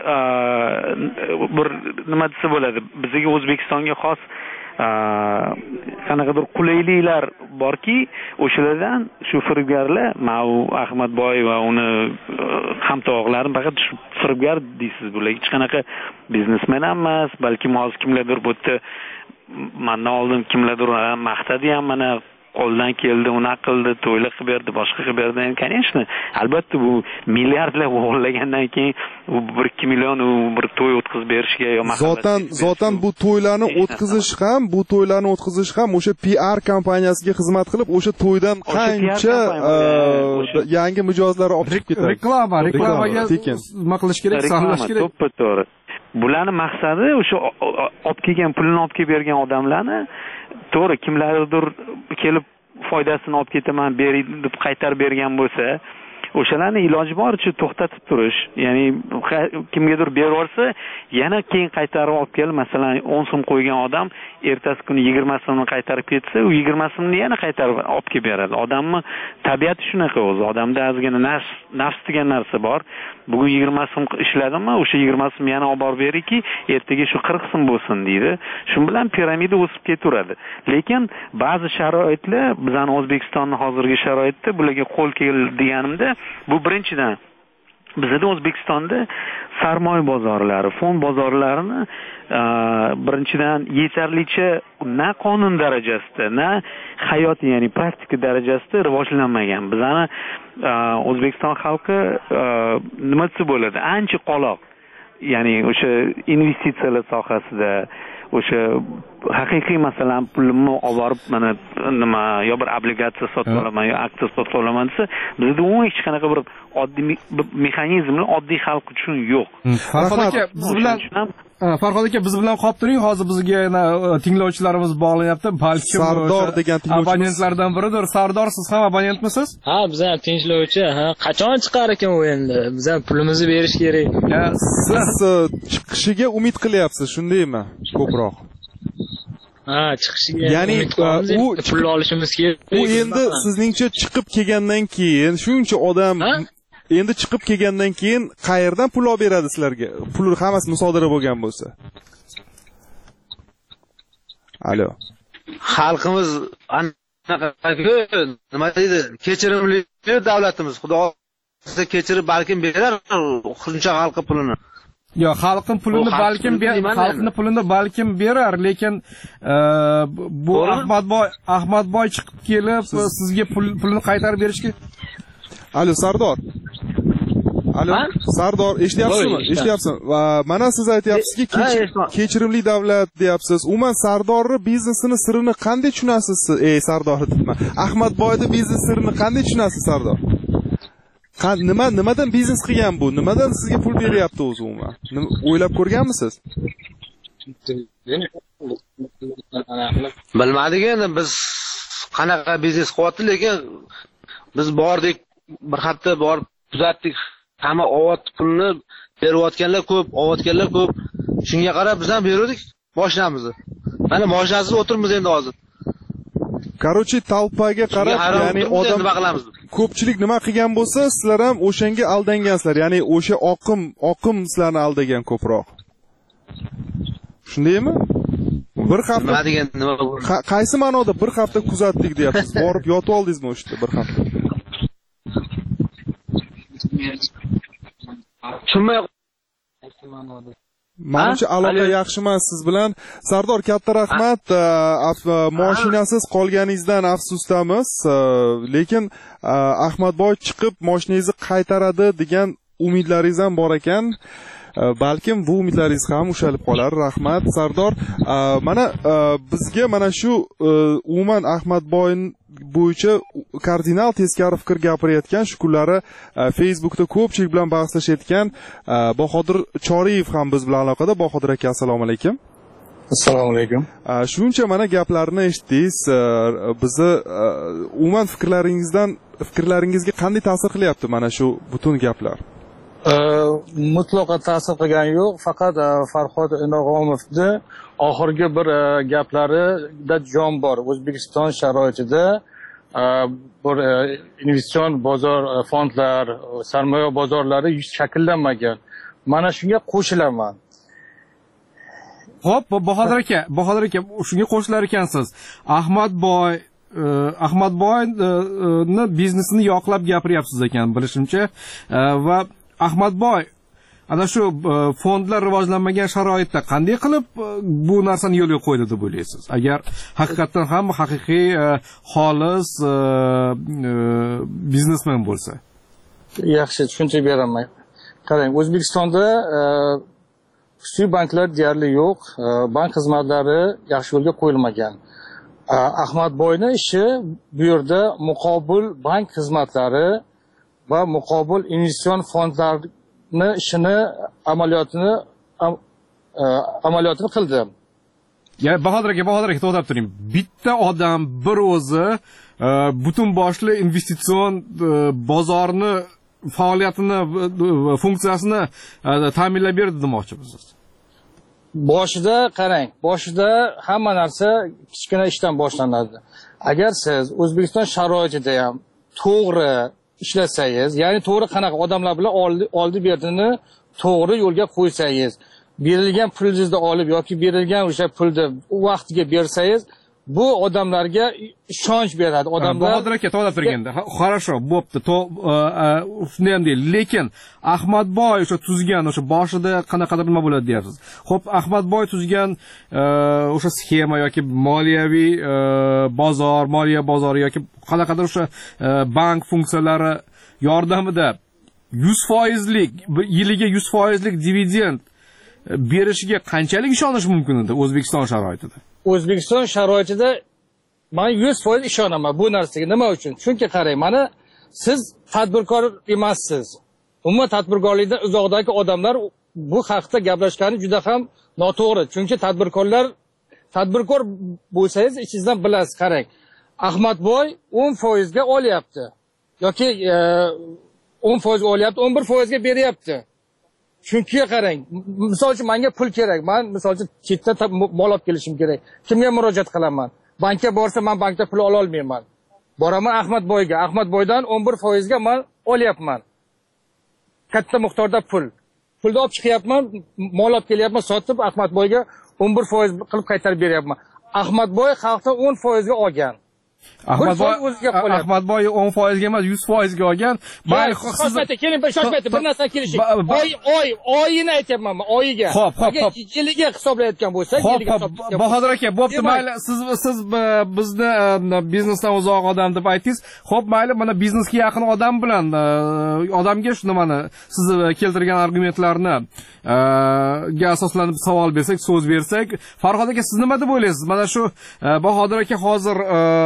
bir nima desa bo'ladi, bizga O'zbekistonga xos qanaqadir qulayliklar borki, o'shalardan shu firibgarlar, Ahmadboy va uni hamtovoqlari faqat shu firibgar deysiz, bular hech qanaqa biznesmen emas, balki hozir kimlardir bu yerda mandan oldin kimlardir maqtadi ham, mana qo'ldan keldi, unaqa qildi, to'ylar qilib berdi, boshqa qilib berdi. Конечно, albatta bu milliardlar o'g'irlagandan keyin u 1-2 million u bir to'y o'tkazib berishga yo zotan bu to'ylarni o'tkazish ham o'sha PR kompaniyasiga xizmat qilib, o'sha to'ydan qancha yangi mijozlar olib chiqib ketadi. Reklamaga nima qilish kerak, saqlash kerak. To'g'ri. Bularning maqsadi o'sha olib kelgan pulni olib kelib bergan odamlarni to'g'ri kimlardir kelib foydasini olib ketaman, bering deb qaytarib bergan bo'lsa, o'shalarni iloji boricha to'xtatib turish, ya'ni kimgadir berib yuborsa, yana keyin qaytarib olib kelib, masalan 10 so'm qo'ygan odam ertasi kuni 20 so'mni qaytarib ketsa, u 20 so'mni yana qaytarib olib kelib beradi. Odamning tabiati shunaqa o'zi. Odamda ozgina nafs degan narsa bor. Bugun 20 so'm ishladimmi, o'sha 20 so'm yana olib borib beriki, ertaga shu 40 so'm bo'lsin deydi. Shu bilan piramida o'sib ketaveradi. Lekin ba'zi sharoitlar, bizning O'zbekistonning hozirgi sharoitida bularga qo'l kelganimda, bu birinchidan bizda O'zbekistonda sarmoya bozorlari, fond bozorlarini birinchidan yetarlicha na qonun darajasida, na hayotiy, ya'ni praktika darajasida rivojlanmagan. Bizani O'zbekiston xalqi nima desa bo'ladi? Ancha qoloq. Ya'ni o'sha investitsiyalar sohasida o'sha haqiqiy masalan pulimni olib borib mana nima yo bir obligatsiya sotib olaman yo aksiya sotib olaman desa, bizda hech qanaqa bir oddiy mexanizmlar oddiy xalq uchun yo'q. Farhod aka, biz bilan qolib turing. Hozir bizga yana tinglovchilarimiz bog'lanyapti. Balki Sardor degan tinglovchimiz abonentlardan biridir. Sardor, siz ham abonentmisiz? Ha, biz ham tinchlovchi. Qachon chiqar ekan u endi? Biz ham pulimizni berish kerak. Siz chiqishiga umid qilyapsiz, shundaymi? Ko'proq. Ha, chiqishiga. Ya'ni u pul olishimiz kerak. U endi sizningcha chiqib kelgandan keyin shuncha odam endi chiqib kelgandan keyin qayerdan pul olib beradi sizlarga? Pul hammasi musodara bo'lgan bo'lsa. Alo. Xalqimiz nima deydi? Kechirimli davlatimiz. Xudo xohlasa kechirib balkim berar shuncha xalqi pulini. Yo, xalqning pulini balkim berar, lekin bu Ahmadboy chiqib kelib sizga pulni qaytarib berishga. Alo, Sardor. Alo, Sardor, eshityapsizmi? Eshityapsizmi? Va mana siz aytyapsizki, kechirimli davlat deyapsiz. Umuman Sardorning biznesini sirini qanday tushunasiz? Sardor deyman. Ahmadboyning biznes sirini qanday tushunasiz, Sardor? Nimadan biznes qilgan bu? Nimadan sizga pul beryapti o'zi umuman? O'ylab ko'rganmisiz? Bilmadik endi biz qanaqa biznes qilyapti, lekin biz bordik, bir hafta borib kuzatdik. Hamma ovot pulni berayotganlar ko'p, olayotganlar ko'p. Shunga qarab biz ham berdik mashinamizni. Mana mashinasiz o'tirmiz endi hozir. Короче, talpaga qarab, ya'ni odam ko'pchilik nima qilgan bo'lsa, sizlar ham o'shanga aldangansizlar. Ya'ni o'sha oqim sizlarni aldagan ko'proq. Shundaymi? Bir hafta nima degan nima? Qaysi ma'noda bir hafta kuzatdik deyapsiz? Borib yotib oldingizmi o'shda bir hafta? Tushunmay Menimcha aloqa yaxshi emas siz bilan. Sardor, katta rahmat. Mashinasiz qolganingizdan afsusdamiz. Lekin Ahmadboy chiqib mashinangizni qaytaradi degan umidlaringiz ham bor ekan. Balkim bu umidlaringiz ham ushalib qolar. Rahmat, Sardor. Mana bizga mana shu umuman Ahmadboy bo'yicha kardinal teskari fikr gapirayotgan shu kunlari Facebookda ko'pchilik bilan bahslashayotgan Bahodir Choriyev ham biz bilan aloqada. Bahodir aka, assalomu alaykum. Assalomu alaykum. Shuncha mana gaplarni eshitdingiz. Bizni umuman fikrlaringizga qanday ta'sir qilyapti mana shu butun gaplar? Mutlaqo ta'sir qilgani yo'q, faqat Farhod Inog'omovning oxirgi bir gaplarida jon bor. O'zbekiston sharoitida bir investitsion bozor fondlar, sarmoya bozorlari shakllanmagan. Mana shunga qo'shilaman. Xo'p, Bahodir aka, shunga qo'shilar ekansiz. Ahmadboyni biznesini yoqlab gapiryapsiz ekan, bilishimcha. Va Ahmadboy ana shu fondlar rivojlanmagan sharoitda qanday qilib bu narsani yo'lga qo'ydi deb o'ylaysiz? Agar haqiqatan ham haqiqiy xolis biznesmen bo'lsa. Yaxshi tushuntirib beraman. Qarang, O'zbekistonda xususiy banklar deyarli yo'q, bank xizmatlari yaxshi yo'lga qo'yilmagan. Ahmadboyning ishi bu yerda muqobil bank xizmatlari va muqobil investitsion fondlarni ishini amaliyotini qildi. Ya Bahodir aka to'xtab turing. Bitta odam bir o'zi butun boshli investitsion bozorni faoliyatini funksiyasini ta'minlab berdi demoqchimisiz? Boshida qarang, boshida hamma narsa kichkina ishdan boshlanadi. Agar siz O'zbekiston sharoitida ham to'g'ri ishlasangiz, ya'ni to'g'ri qanaqa odamlar bilan oldi-berdini to'g'ri yo'lga qo'ysangiz, berilgan pulingizni olib yoki berilgan o'sha pulni vaqtiga bersangiz, bu odamlarga ishonch beradi. Odamlar Bahodir aka to'xtab turganda, хорошо, bo'pti. Shunday ham deylik, lekin Ahmadboy o'sha tuzgan o'sha boshida qanaqadir nima bo'ladi deyapsiz. Xo'p, Ahmadboy tuzgan o'sha sxema yoki moliyaviy bozor, moliya bozori yoki qanaqadir o'sha bank funksiyalari yordamida 100%lik yiliga 100%lik dividend berishiga qanchalik ishonish mumkin edi O'zbekiston sharoitida? O'zbekiston sharoitida men 100% ishonaman bu narsaga. Nima uchun? Chunki qarang, mana siz tadbirkor emassiz. Umuman tadbirkorlikdan uzoqdagi odamlar bu haqda gaplashgani juda ham noto'g'ri. Chunki tadbirkor bo'lsangiz ichingizdan bilasiz. Qarang, Ahmadboy 10% ga olyapti yoki 10% olyapti, 11% ga beryapti. Chunki qarang, misol uchun menga pul kerak. Men misol uchun chetdan mol olib kelishim kerak. Kimga murojaat qilaman? Bankka borsa men bankda pul ola olmayman. Boraman Ahmadboyga. Ahmadboydan 11% ga men olyapman. Katta miqdorda pul. Pulni olib chiqyapman, mol olib kelyapman, sotib Ahmadboyga 11% qilib qaytarib beryapman. Ahmadboy xalqdan 10% ga olgan. Ahmadboy 10% ga emas 100% ga olgan. Mayli, keling bir narsa kelishing. Oyini aytyapman, oyiga. Agar yiliga hisoblayotgan bo'lsak, yiliga hisoblayotgan. Bahodir aka, bo'pti, mayli, siz bizni biznesdan uzoq odam deb aytdingiz. Xo'p, mayli, mana biznesga yaqin odam bilan odamga shu nimani siz keltirgan argumentlarni ga asoslanib savol bersak, so'z bersak, Farhod aka, siz nima deb o'ylaysiz? Mana shu Bahodir aka hozir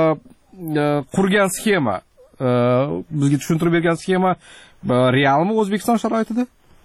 qurgan sxema, bizga tushuntirib bergan sxema realmi O'zbekiston sharoitida?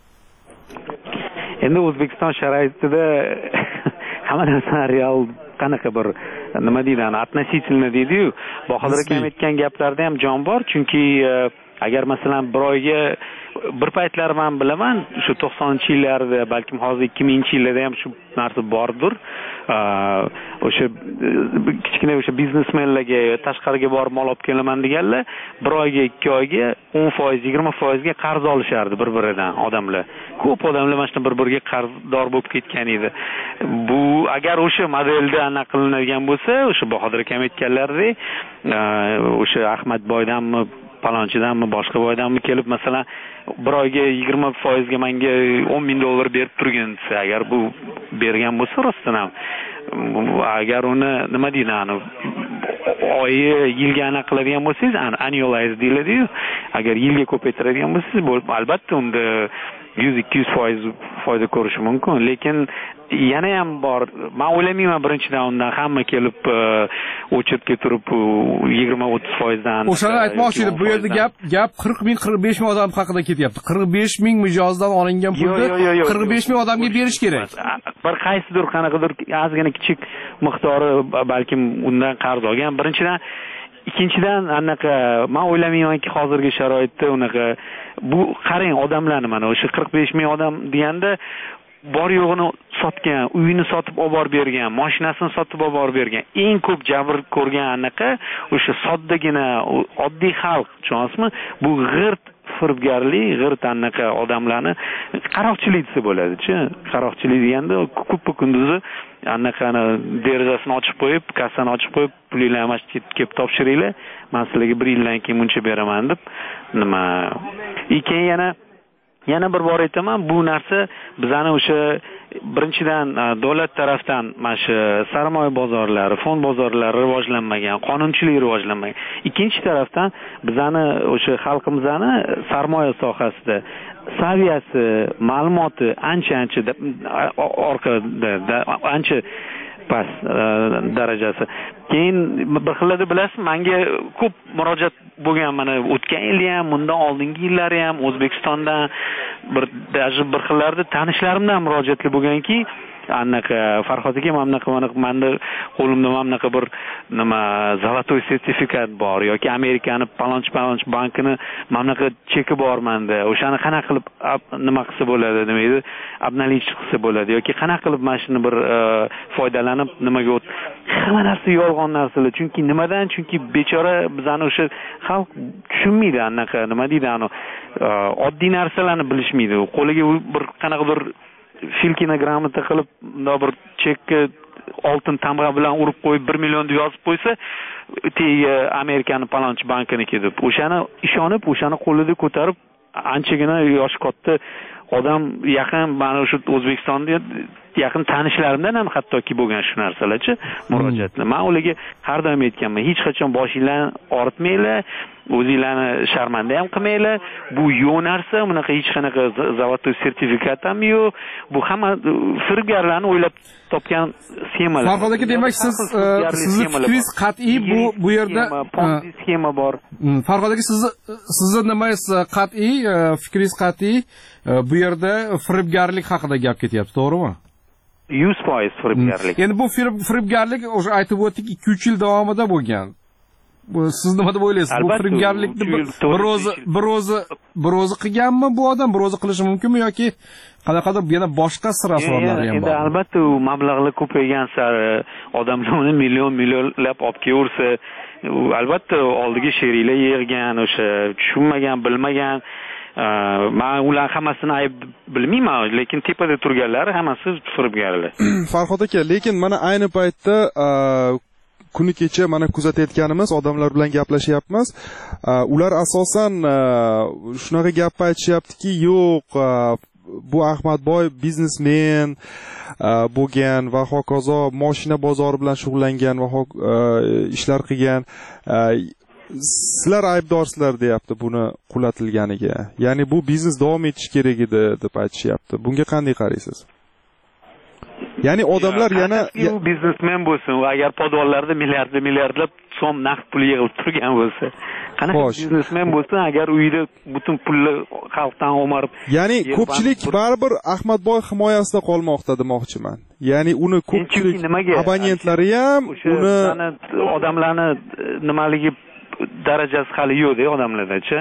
Endi O'zbekiston sharoitida hamma narsa real qanaqa bir nima deydi, относительно deydi-yu. Bahodir aka aytgan gaplarda ham jon bor, chunki agar masalan bir oyga bir paytlar men bilaman, shu 90-yillarda, balkim hozir 2000-yillarda ham shu narsa bordir. O'sha kichkina o'sha biznesmenlarga tashqariga borib mol olib kelaman deganlar, bir oyga, 2 oyga 10%, 20% ga qarz olishardi bir-biridan odamlar. Ko'p odamlar mana shu bir-biriga qarzdor bo'lib ketgan edi. Bu agar o'sha modelda aniq qilinadigan bo'lsa, o'sha Bahodir aka aytganlaridek, o'sha Ahmadboydanmi, palonchidanmi, boshqa boydanmi kelib masalan bir oyga 20% ga menga $10,000 berib turgan desa, agar bu bergan bo'lsa rostdan ham, agar uni nima deydi, oyi yilga aniq qiladigan bo'lsangiz, annualize deyiladi-yu, agar yilga ko'paytiradigan bo'lsangiz, albatta unda 100-200% foyda ko'rish mumkin. Lekin yana ham bor, men o'ylamayman birinchidan undan hamma kelib o'chirga turib 20-30% dan. O'shani aytmoqchi edim, bu yerda gap 40 ming 45 ming odam haqida ketyapti. 45 ming mijozdan olingan pulni 45 ming odamga berish kerak. Bir qaysidir qanaqadir ozgina kichik miqdori balkim undan qarz olgan. Birinchidan, ikkinchidan anaqa men o'ylamaymanki hozirgi sharoitda unaqa, bu qarang odamlarni, mana o'sha 45 ming odam deganda bor yo'g'ini sotgan, uyini sotib olib borib bergan, mashinasini sotib olib borib bergan, eng ko'p jabr ko'rgan anaqa o'sha soddagina oddiy xalq, tushunasizmi? Bu g'irt firibgarlik, g'irt anaqa odamlarni qaroqchilik desa bo'ladi-chi. Qaroqchilik deganda ko'p kunduzi anaqani derazasini ochib qo'yib, kassani ochib qo'yib, pulinglarni mana kelib topshiringlar, men sizlarga 1 yildan keyin buncha beraman deb nima. Keyin yana yana bir bor aytaman, bu narsa bizani o'sha birinchidan davlat tarafdan mana shu sarmoya bozorlari, fond bozorlari rivojlanmagan, qonunchilik rivojlanmagan. Ikkinchi tarafdan bizani o'sha xalqimizni sarmoya sohasida saviyasi, ma'lumoti ancha orqada, ancha past darajasi. Keyin bir xillarda bilasiz, menga ko'p murojaat bo'lgan, mana o'tgan yil ham, bundan oldingi yillari ham O'zbekistondan bir xillarda tanishlarimdan murojaatlar bo'lganki, anaqa Farhod aka, menda qo'limda mamnaqa bir nima zolotoy sertifikat bor yoki Amerikani palonchi bankini mamnaqa cheki bor menda. O'shani qanaqa qilib nima qilsa bo'ladi, demaydi, obnalich qilsa bo'ladi yoki qanaqa qilib mana shuni bir foydalanib nimaga hamma narsa yolg'on narsalar. Chunki nimadan? Chunki bechora bizani o'sha xalq tushunmaydi, anaqa nima deydi, oddiy narsalarni bilishmaydi. Qo'liga bir qanaqadir filkina gramota qilib bir chekka oltin tamg'a bilan urib qo'yib 1 million deb yozib qo'ysa, Amerikani palonchi bankiniki deb o'shani ishonib, o'shani qo'lida ko'tarib, anchagina yoshi katta odam yaqin, mana o'sha O'zbekistonda yaqin tanishlarimdan ham hattoki bo'lgan shu narsalarchi murojaatlar. Men ularga har doim aytganman, hech qachon boshinglarni og'ritmanglar, o'zinglarni sharmanda ham qilmanglar. Bu yo'q narsa, bunaqa hech qanaqa zolotoy sertifikat ham yo'q. Bu hamma firibgarlarni o'ylab topgan sxemalar. Farhod aka, demak sizni fikringiz qat'iy bu yerda sxema bor. Farhod aka, sizni nimangiz qat'iy, fikringiz qat'iy, bu yerda firibgarlik haqida gap ketyapti, to'g'rimi? 100% firibgarlik. Endi bu firibgarlik o'sha aytib o'tdik 2-3 yil davomida bo'lgan. Siz nima deb o'ylaysiz? Bu firibgarlikni bir o'zi qilganmi bu odam? Bir o'zi qilishi mumkinmi yoki qanaqadir yana boshqa sir asrorlari ham bor? Endi albatta u mablag'lar ko'paygan sari odamlar uni millionlab olib kelaversa, albatta oldiga sheriklar yig'gan, o'sha tushunmagan, bilmagan. Men ular hammasini ayb bilmayman, lekin tepada turganlar hammasi firibgarlar. Farhod aka, lekin mana ayni paytda kuni kecha mana kuzatayotganimiz odamlar bilan gaplashyapmiz. Ular asosan shunaqa gap aytishyaptiki, yo'q, bu Ahmadboy biznesmen bo'lgan va hokazo, mashina bozori bilan shug'ullangan va ishlar qilgan. Sizlar aybdorsizlar deyapti buni qulatilganiga. Ya'ni bu biznes davom etishi kerak edi deb aytishyapti. Bunga qanday qaraysiz? Ya'ni odamlar yana biznesmen bo'lsin va agar podvallarda milliardlab so'm naqd pul yig'ilib turgan bo'lsa, qanaqa biznesmen bo'lsin, agar uyida butun pulni xalqdan o'marib, ya'ni ko'pchilik baribir Ahmadboy himoyasida qolmoqda demoqchiman. Ya'ni uni ko'pchilik abonentlari ham uni odamlarni nimaligi darajasi hali yo'q-da odamlarda-chi.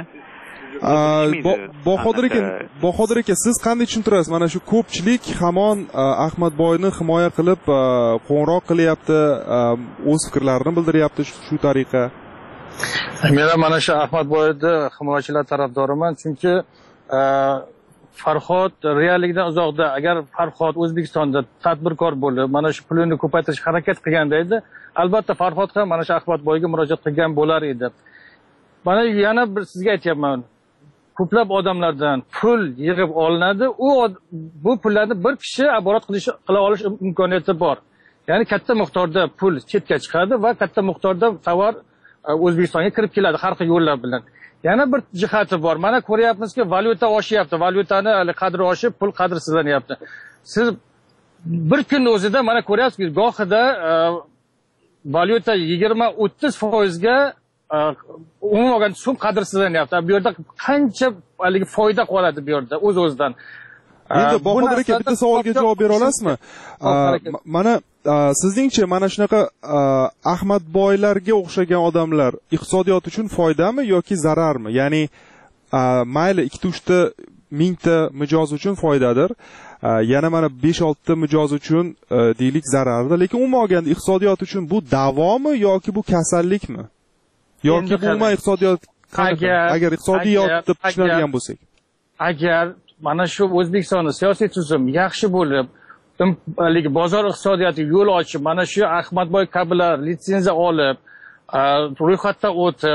Bahodir aka, siz qanday tushuntirasiz? Mana shu ko'pchilik hamon Ahmadboyni himoya qilib qo'ng'iroq qilyapti, o'z fikrlarini bildiryapti shu tariqa. Men mana shu Ahmadboyni himoyachilar tarafdoriman, chunki Farhod reallikdan uzoqda. Agar Farhod O'zbekistonda tadbirkor bo'lib, mana shu pulini ko'paytirish harakat qilganda edi, albatta Farhod ham mana shu Ahmadboyga murojaat qilgan bo'lar edi. Mana yana bir sizga aytyapman. Ko'plab odamlardan pul yig'ib olinadi. Bu pullarni bir kishi aborot qila olish imkoniyati bor. Ya'ni katta miqdorda pul chetga chiqadi va katta miqdorda tovar O'zbekistonga kirib keladi har xil yo'llar bilan. Yana bir jihati bor. Mana ko'ryapmizki, valyuta oshyapti. Valyutani qadri oshib, pul qadrsizlanyapti. Siz bir kun o'zida mana ko'ryapsizki, gohida valyuta 20-30% ga umuman olganda so'm qadrsizlanyapti. Bu yerda qancha foyda qoladi bu yerda o'z-o'zidan. Endi Bahodir aka, bitta savolga javob bera olasizmi? Mana sizningcha mana shunaqa Ahmadboylarga o'xshagan odamlar iqtisodiyot uchun foydami yoki zararmi? Ya'ni mayli 2-3 ta mingta mijoz uchun foydadir. Yana mana 5-6 ta mijoz uchun deylik zarardir. Lekin umuman olganda iqtisodiyot uchun bu davomi yoki bu kasallikmi? Yoki bu umuman iqtisodiyot agar iqtisodiyot deb tushunadigan bo'lsak. Agar mana shu O'zbekistonning siyosiy tuzum yaxshi bo'lib, bozor iqtisodiyoti yo'l ochib, mana shu Ahmadboy kabilar litsenziya olib, ro'yxatdan o'tib,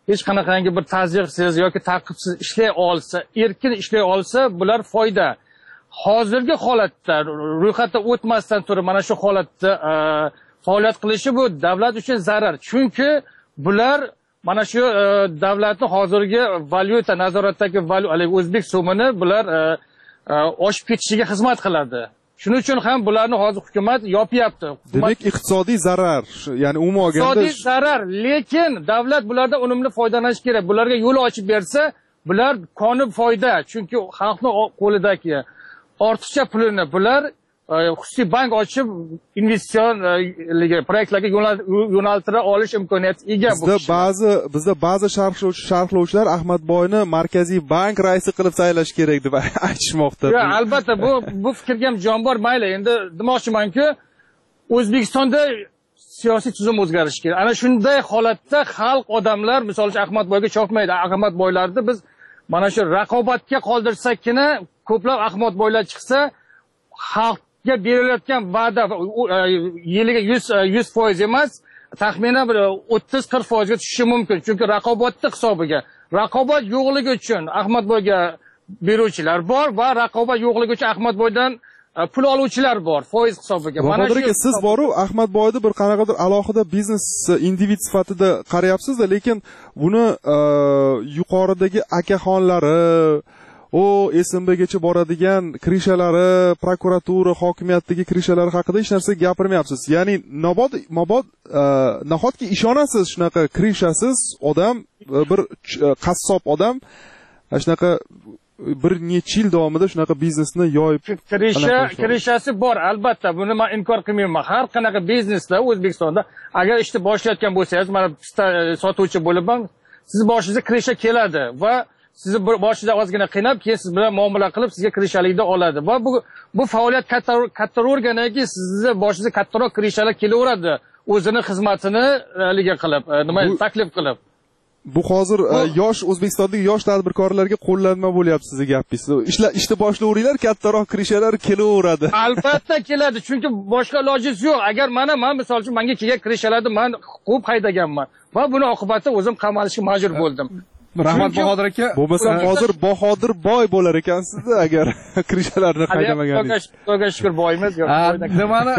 hech qanaqangi bir tazyiqsiz yoki ta'qibsiz ishlay olsa, erkin ishlay olsa, bular foyda. Hozirgi holatda ro'yxatdan o'tmasdan turib mana shu holatda faoliyat qilishi bu davlat uchun zarar. Chunki bular mana shu davlatning hozirgi valyuta nazoratdagi o'zbek so'mini bular oshib ketishiga xizmat qiladi. Shuning uchun ham bularni hozir hukumat yopyapti. Demak, iqtisodiy zarar, ya'ni umuman olganda iqtisodiy zarar, lekin davlat bulardan unumli foydalanish kerak. Bularga yo'l ochib bersa, bular qonun foyda. Chunki xalqning qo'lidagi ortiqcha pulini bular xususiy bank ochib investitsion proyektlarga yo'naltira olish imkoniyati ega bu. Bizda ba'zi sharhlovchilar Ahmadboyni Markaziy bank raisi qilib saylash kerak deb aytishmoqda. Yo'q, albatta bu fikrga ham jon bor, mayli. Endi demoqchimanki, O'zbekistonda siyosiy tuzum o'zgarishi kerak. Ana shunday holatda xalq odamlar, misol uchun Ahmadboyga chopmaydi. Ahmadboylarni biz mana shu raqobatga qoldirsakkina ko'plab Ahmadboylar chiqsa, xalqga berilayotgan va'da yiliga 100% emas, taxminan 30-40% ga tushishi mumkin. Chunki raqobatning hisobiga, raqobat yo'qligi uchun Ahmadboyga beruvchilar bor va raqobat yo'qligi uchun Ahmadboydan pul oluvchilar bor, foiz hisobiga. Mana shu siz boru Ahmadboyni bir qanaqadir alohida biznes individ sifatida qarayapsiz-da, lekin buni yuqoridagi akaxonlari SMBgacha boradigan kirishalari, prokuratura, hokimiyatdagi kirishalari haqida hech narsa gapirmayapsiz. Ya'ni nahotki ishonasiz shunaqa kirishasiz odam, bir qassob odam shunaqa bir necha yil davomida shunaqa biznesni yoyib kirishasi bor, albatta. Buni men inkor qilmayman. Har qanaqa biznesda O'zbekistonda agar ishni boshlayotgan bo'lsangiz, mana pista sotuvchi bo'libman, siz boshingizga kirisha keladi va sizni boshida ozgina qiynab, keyin siz bilan muomala qilib, sizga kirishalikni oladi. Va bu faoliyat kattaro'rganaki, sizni boshingizga kattaroq kirishalar kelaveradi, o'zini xizmatini qilib, taklif qilib. Bu hozir yosh O'zbekistondagi yosh tadbirkorlarga qo'llanma bo'lyapti sizning gapingiz. Ishni boshlayveringlar, kattaroq kirishalar kelaveradi. Albatta keladi, chunki boshqa ilojingiz yo'q. Agar men misol uchun menga kelgan kirishalarni men quvib haydaganman va buni oqibatida o'zim qamalishga majbur bo'ldim. Rahmat Bahodir aka. Bo'lmasa hozir Bahodir boy bo'lar ekansiz-da agar kirishalarni haydamaganingiz. Xudoga shukr boymiz. Nimani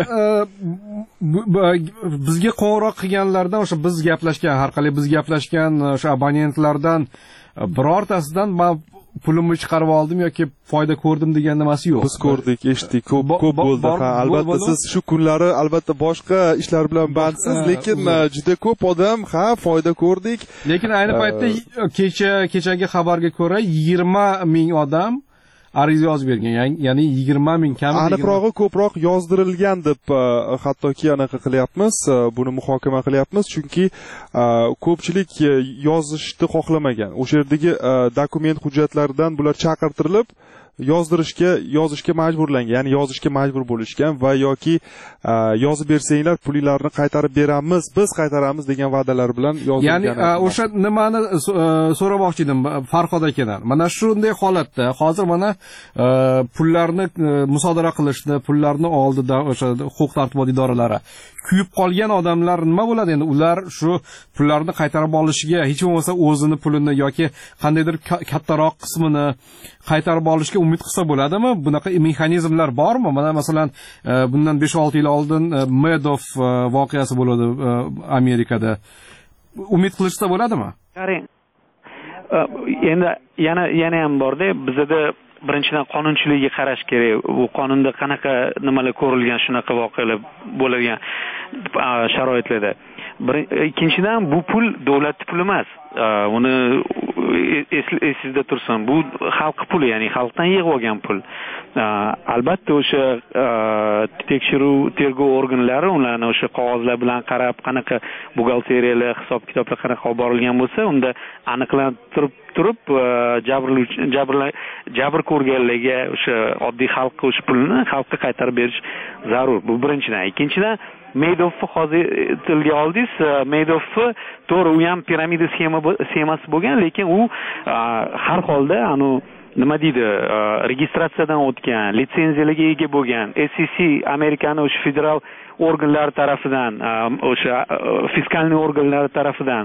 bizga qo'ng'iroq qilganlardan, o'sha biz gaplashgan, har qalay biz gaplashgan o'sha abonentlardan birortasidan men pulimni chiqarib oldim yoki foyda ko'rdim degan nimasi yo'q. Biz ko'rdik, eshitdik, ko'p bo'ldi. Ha, albatta siz shu kunlari albatta boshqa ishlar bilan bandsiz, lekin juda ko'p odam foyda ko'rdik. Lekin ayni paytda kechagi xabarga ko'ra 20 ming odam ariza yozib bergan, ya'ni 20 ming kam. Aniqrog'i ko'proq yozdirilgan deb hattoki anaqa qilyapmiz, buni muhokama qilyapmiz, chunki ko'pchilik yozishni xohlamagan. O'sha yerdagi dokument hujjatlaridan bular chaqirtirilib yozishga majburlangan, ya'ni yozishga majbur bo'lishgan va yoki yozib bersanglar pulinglarni qaytarib beramiz, biz qaytaramiz degan va'dalar bilan yozilgan. Ya'ni o'sha nimani so'ramoqchi edim Farhod akadan. Mana shunday holatda hozir mana pullarni musodara qilishni, pullarni oldida o'sha huquq-tartibot idoralari kuyib qolgan odamlar nima bo'ladi endi? Ular shu pullarni qaytarib olishiga hech bo'lmasa o'zini pulini yoki qandaydir kattaroq qismini qaytarib olishga umid qilsa bo'ladimi? Bunaqa mexanizmlar bormi? Mana masalan, bundan 5-6 yil oldin Madoff voqeasi bo'ldi Amerikada. Umid qilishsa bo'ladimi? Qarang. Endi yana ham borda, bizda birinchidan qonunchilikka qarash kerak. Bu qonunda qanaqa nimalar ko'rilgan, shunaqa voqealar bo'lgan sharoitlarda. Ikkinchidan bu pul davlat puli emas. Uni esingizda tursin. Bu xalq puli, ya'ni xalqdan yig'ib olgan pul. Albatta o'sha tergov organlari ularni o'sha qog'ozlar bilan qarab, qanaqa buxgalteriyalar, hisob-kitoblar qanaqa olib borilgan bo'lsa, unda aniqlantirib turib jabr ko'rganlarga o'sha oddiy xalqqa o'sha pulni xalqqa qaytarib berish zarur. Bu birinchidan. Ikkinchidan, Madoffni hozir tilga oldingiz. Madoffni to'g'ri, u ham piramida sxemasi bo'lgan, lekin u har holda nima deydi, registratsiyadan o'tgan, litsenziyaga ega bo'lgan, SEC Amerikaning o'sha federal organlari tarafidan, o'sha fiskalniy organlar tarafidan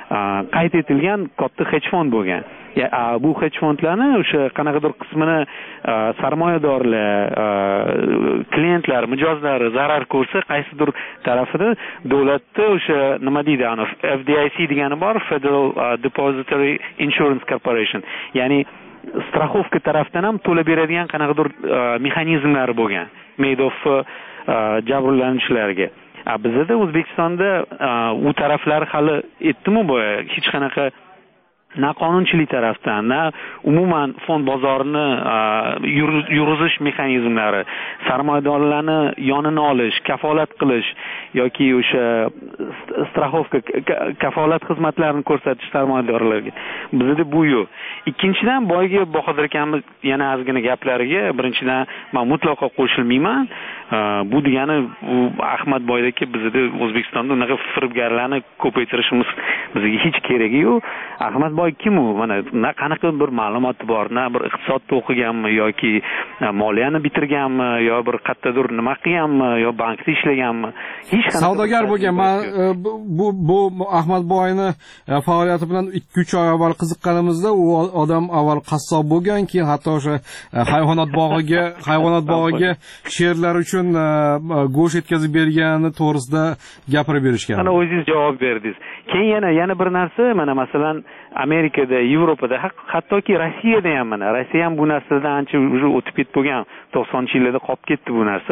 qayd etilgan katta hedge fond bo'lgan. Bu hedge fondlarni o'sha qanaqadir qismini sarmoyadorlar, klientlar, mijozlari zarar ko'rsa, qaysidir tarafida davlatda o'sha nima deydi, FDIC degani bor, Federal Depository Insurance Corporation. Ya'ni страховка tarafdan ham to'lab beradigan qanaqadir mexanizmlari bo'lgan. Made of jabrlanuvchilarga. Bizda O'zbekistonda u taraflar hali yetdimi bu hech qanaqa na qonunchilik tarafdan, na umuman fond bozorini yuritish mexanizmlari, sarmoyadorlarni yonini olish, kafolat qilish yoki o'sha страховка kafolat xizmatlarini ko'rsatish sarmoyadorlarga. Bizda bu yo'q. Ikkinchidan, boyga Bahodir akamiz yana ozgina gaplariga, birinchidan men mutlaqo qo'shilmayman. Bu degani Ahmadboydagi bizda O'zbekistonda unaqa firibgarlarni ko'paytirishimiz bizga hech keragi yo'q. Ahmadboy kim u? Mana qanaqa bir ma'lumoti bor, na bir iqtisodda o'qiganmi yoki moliyani bitirganmi yo bir qayerdadir nima qilganmi yo bankda ishlaganmi? Hech qanaqa savdogar bo'lgan. Men bu Ahmadboyni faoliyati bilan 2-3 oy avval qiziqqanimizda u odam avval qassob bo'lgan, keyin hatto o'sha hayvonot bog'iga sherlar uchun go'sht yetkazib bergani to'g'risida gapirib berishgan. Mana o'zingiz javob berdingiz. Keyin yana bir narsa, mana masalan Amerikada, Yevropada, hattoki Rossiyada ham mana Rossiya ham bu narsadan ancha o'tib ketib bo'lgan. 90-yillarda qolib ketdi bu narsa.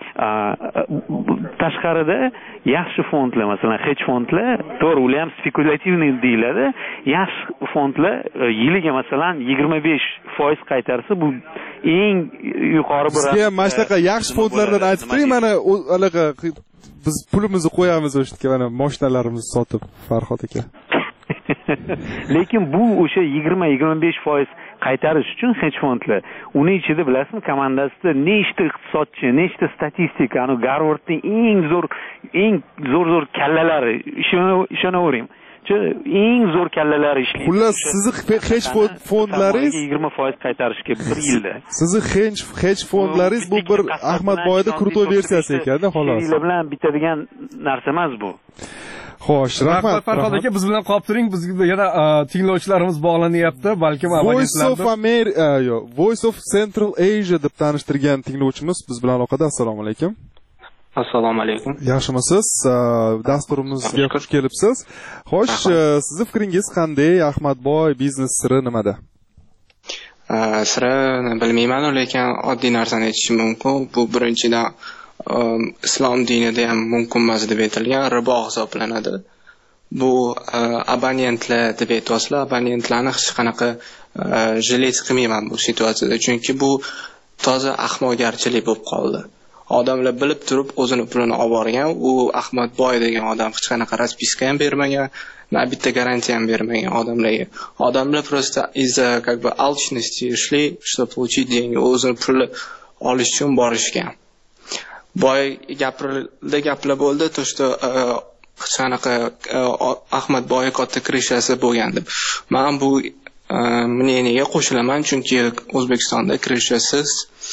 Tashqarida yaxshi fondlar, masalan hedge fondlar, to'g'ri, ular ham spekulativniy deyiladi. Yaxshi fondlar yiliga masalan 25% qaytarsa, bu eng yuqori bir sizga mana shunaqa yaxshi fondlardan aytib turing, mana anaqa biz pulimizni qo'yamiz o'sha yerga, mana mashinalarimizni sotib, Farhod aka. Lekin bu o'sha 20-25% qaytarish uchun hedge fondlar, uni ichida bilasizmi, komandasida nechta iqtisodchi, nechta statistik, Garvardning eng zo'r kallalari, ishonavering. Eng zo'r kallalari ishlaydi. Xullas, sizni hedge fondlaringiz 20% qaytarishga bir yilda. Sizni hedge fondlaringiz bu bir Ahmadboyda krutoy versiyasi ekan-da, xolos. Yil bilan bitadigan narsa emas bu. Xo'sh, rahmat. Farhod aka, biz bilan qolib turing. Bizga yana tinglovchilarimiz bog'lanyapti. Balkim Voice of Central Asia deb tanishtirgan tinglovchimiz biz bilan aloqada. Assalomu alaykum. Assalomu alaykum. Yaxshimisiz? Dasturimizga xush kelibsiz. Xo'sh, sizni fikringiz qanday? Ahmadboy biznes siri nimada? Sirini bilmayman, lekin oddiy narsani aytishim mumkin. Bu birinchidan islom dinida ham mumkin emas deb aytilgan, ribo hisoblanadi. Bu abonentlar deb aytasizlar, abonentlarni hech qanaqa jilet qilmayman bu situatsiyada, chunki bu toza ahmoqgarchilik bo'lib qoldi. Odamlar bilib turib o'zini pulini olib borgan, u Ahmadboy degan odam hech qanaqa raspiska ham bermagan, na bitta garantiya ham bermagan odamlarga. Odamlar просто из-за как бы алчности шли, чтобы получить деньги, o'zini pulni olish uchun borishgan. Boy gaplar bo'ldi, to что hech qanaqa Ahmadboy katta krishasi bo'lgan deb. Men bu мнениеga qo'shilaman, chunki O'zbekistonda krishasiz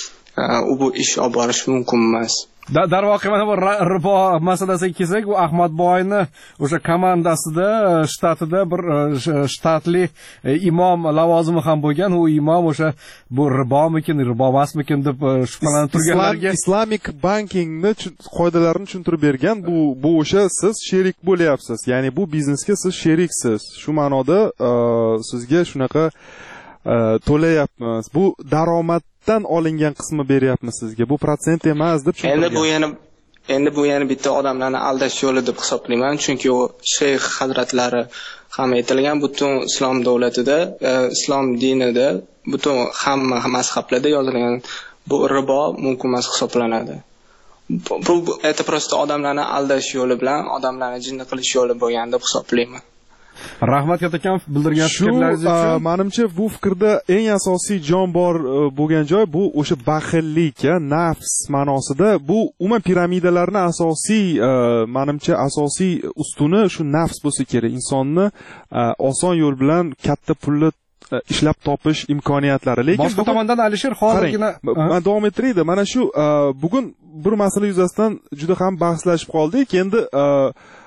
bu ish olib borish mumkin emas. Darvoqe mana bu ribo masalasiga kelsak, u Ahmadboyni o'sha komandasida, shtatida bir shtatli imom lavozimi ham bo'lgan. U imom o'sha bu ribomikin, ribo emasmikin deb shubhalanib turganlarga Islamic bankingni qoidalarini tushuntirib bergan. Bu o'sha siz sherik bo'lyapsiz. Ya'ni bu biznesga siz sheriksiz. Shu ma'noda sizga shunaqa to'layapmiz. Bu daromaddan olingan qismi beryapmiz sizga. Bu protsent emas deb tushuntirgan. Endi bu yana bitta odamlarni aldash yo'li deb hisoblayman, chunki u shayx hazratlari ham aytilgan, butun islom davlatida, islom dinida, butun hamma mazhablarda yozilgan bu ribo mumkin emas hisoblanadi. Bu просто odamlarni aldash yo'li bilan odamlarni jinni qilish yo'li bo'lgan deb hisoblayman. Rahmat katakam bildirgan fikrlaringiz uchun. Menimcha bu fikrda eng asosiy jon bor bo'lgan joy bu o'sha baxillik, nafs ma'nosida. Bu umuman piramidalarning asosiy, menimcha asosiy ustuni shu nafs bo'lsa kerak. Insonni oson yo'l bilan katta pulni ishlab topish imkoniyatlari. Lekin boshqa tomondan Alisher hozirgina men davom ettiraydi. Mana shu bugun bir masala yuzasidan juda ham bahslashib qoldik. Endi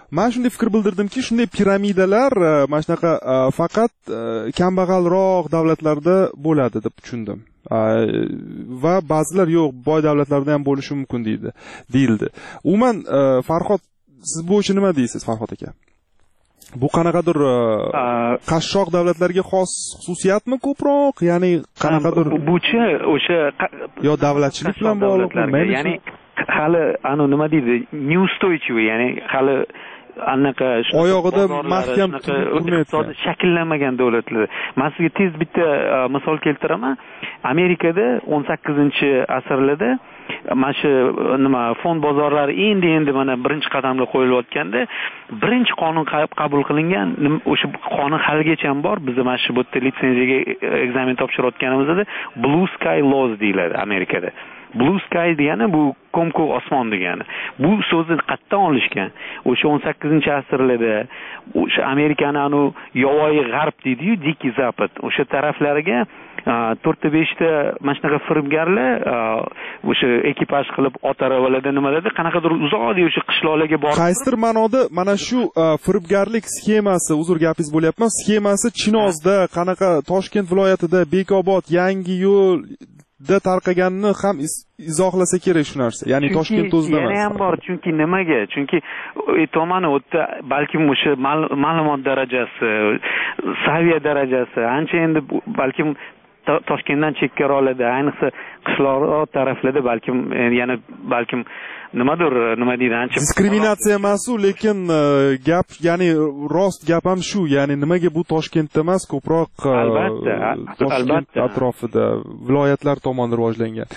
men shunday fikr bildirdimki, shunday piramidalar mana shunaqa faqat kambag'alroq davlatlarda bo'ladi deb tushundim. Va ba'zilar yo'q, boy davlatlarda ham bo'lishi mumkin deyildi. Umuman Farhod, siz bu bo'yicha nima deysiz, Farhod aka? Bu qanaqadir qashshoq davlatlarga xos xususiyatmi ko'proq, ya'ni qanaqadir buchi o'sha yo davlatchilik bilan bog'liqmi? Ya'ni hali nima deydi, neustойчивый, ya'ni hali anaqa oyog'ida mahkam iqtisodi shakllanmagan davlatlar. Men sizga tez bitta misol keltiraman. Amerikada 18-asrlarda mana shu fond bozorlari endi mana birinchi qadamga qo'yilayotganda birinchi qonun qabul qilingan, o'sha qonun haligacha ham bor. Biz mana shu yerda litsenziyaga ekzamen topshirayotganimizda Blue Sky Laws deyiladi Amerikada. Blue Sky degani bu ko'm-ko'k osmon degani. Bu so'zni qayerdan olishgan? O'sha 18-asrlarda o'sha Amerikani yovvoyi g'arb deydi-yu, Dikий Запад. O'sha taraflariga 4-5 ta mana shunaqa firibgarlar o'sha ekipaj qilib ot aravalarda nimalarda qanaqadir uzoqda o'sha qishloqlarga borib, qaysidir ma'noda mana shu firibgarlik sxemasi, uzr gapingiz bo'lyapman, sxemasi Chinozda, qanaqa Toshkent viloyatida Bekobod, Yangiyo'l da tarqaganini ham izohlasa kerak shu narsa. Ya'ni Toshkent o'zida emas. Yana ham bor, chunki nimaga? Chunki aytmoqman, o'tda balkim o'sha ma'lumot darajasi, saviya darajasi ancha endi balkim Toshkentdan chekkaroqlarda, ayniqsa qishloq taraflarda balkim nimadir, nima deydi, ancha diskriminatsiya emas-u, lekin gap, ya'ni rost gap ham shu, ya'ni nimaga bu Toshkentda emas, ko'proq albatta atrofida viloyatlar tomonidan rivojlangan.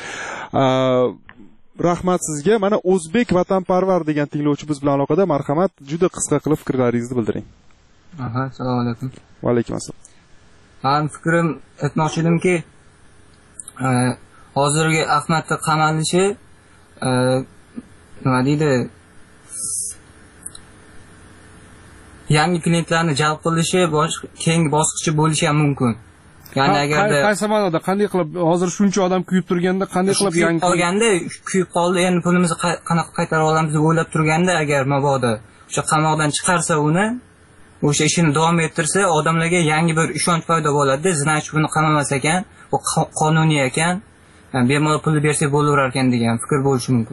Rahmat sizga. Mana O'zbek vatanparvar degan tinglovchi biz bilan aloqada. Marhamat, juda qisqa qilib fikrlaringizni bildiring. Assalomu alaykum. Va alaykum assalom. Men fikrim aytmoqchi edimki, hozirgi Ahmadning qamalishi nima deydi, yangi klientlarni jalb qilishi keyingi bosqichi bo'lishi ham mumkin. Ya'ni agarda qaysi ma'noda, qanday qilib hozir shuncha odam kuyib turganda qanday qilib yangi qolganda, kuyib qoldi, endi pulimizni qanaqa qaytarib olamiz deb o'ylab turganda, agar mabodo o'sha qamoqdan chiqarsa uni, o'sha ishini davom ettirsa, odamlarga yangi bir ishonch paydo bo'ladi. Значит, buni qamamas ekan, bu qonuniy ekan, bemalol pul bersak bo'laverar ekan degan fikr bo'lishi mumkin.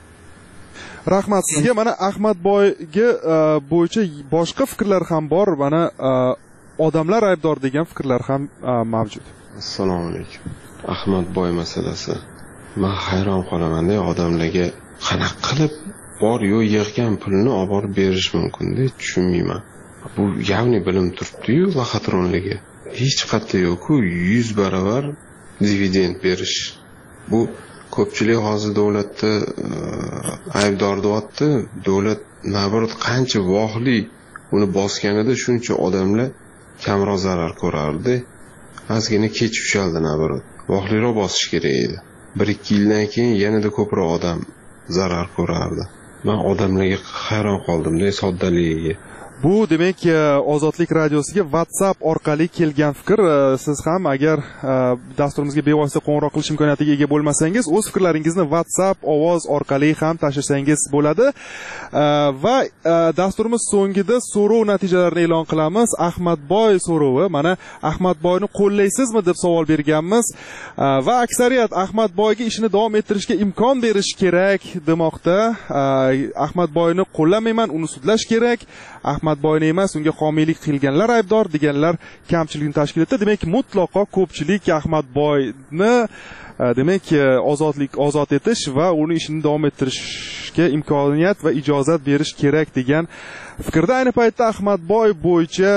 Rahmat sizga. Mana Ahmadboyga bo'yicha boshqa fikrlar ham bor. Mana odamlar aybdor degan fikrlar ham mavjud. Assalomu alaykum. Ahmadboy masalasi. Men hayron qolaman-da, odamlarga qanaqa qilib bor yo'q yig'gan pulni olib borib berish mumkin-da, tushunmayman. Bu ya'ni bilim turibdi-yu, vaxatronligi. Hech qayerda yo'q-ku 100 barobar dividend berish. Bu ko'pchilik hozir davlatda aybdor deyapti. Davlat nabarat qancha vohli uni bosganida shuncha odamlar kamroq zarar ko'rardi. Ozgina kech ushaldi nabarat. Vohliroq bosish kerak edi. 1-2 yildan keyin yanada ko'proq odam zarar ko'rardi. Men odamlarga hayron qoldim-da, soddaligiga. Bu demak Ozodlik radiosiga WhatsApp orqali kelgan fikr. Siz ham agar dasturimizga bevosita qo'ng'iroq qilish imkoniyatiga ega bo'lmasangiz, o'z fikrlaringizni WhatsApp ovoz orqali ham tashlasangiz bo'ladi. Va dasturimiz so'ngida so'rov natijalarini e'lon qilamiz. Ahmadboy so'rovi. Mana Ahmadboyni qo'llaysizmi deb savol berganmiz va aksariyat Ahmadboyga ishini davom ettirishga imkon berish kerak demoqda. Ahmadboyni qo'llamayman, uni sudlash kerak. Ahmadboyni emas, unga homiylik qilganlar aybdor deganlar kamchilikni tashkil etdi. Demak, mutlaqo ko'pchilik Ahmadboyni demak ozod etish va uni ishini davom ettirishga imkoniyat va ijozat berish kerak degan fikrda. Ayni paytda Ahmadboy bo'yicha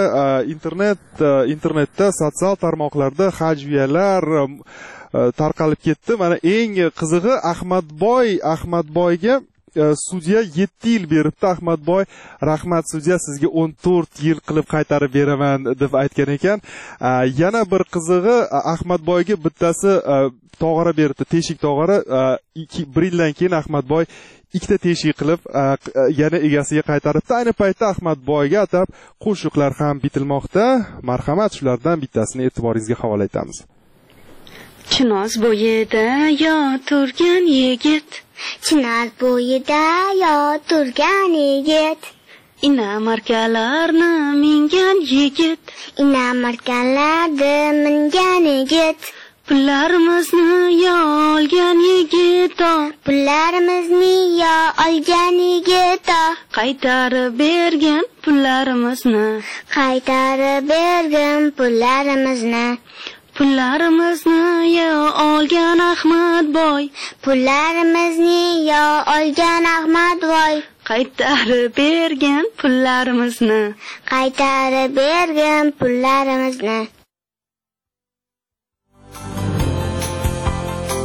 internetda, sotsial tarmoqlarda hajviyalar tarqalib ketdi. Mana eng qizig'i Ahmadboyga sudya 7 yil beribdi. Ahmadboy, rahmat sudya, sizga 14 yil qilib qaytarib beraman deb aytgan ekan. Yana bir qizig'i, Ahmadboyga bittasi tog'ora beribdi, teshik tog'ora. 1 yildan keyin Ahmadboy 2 ta teshik qilib yana egasiga qaytaribdi. Ayni paytda Ahmadboyga atab qo'shiqlar ham bitilmoqda. Marhamat, shulardan bittasini e'tiboringizga havola etamiz. Chinoz bo'yida yo turgan yigit, Chinoz bo'yida yo turgan yigit, Inamarkalarni mingan yigit, inamarkalarni mingan yigit, pullarimizni yo olgan yigit, pullarimizni yo olgan yigit, qaytarib bergan pullarimizni, qaytarib bergan pullarimizni. Pullarimizni yo olgan Ahmadboy, pullarimizni yo olgan Ahmadboy, qaytarib bergan pullarimizni, qaytarib bergan pullarimizni.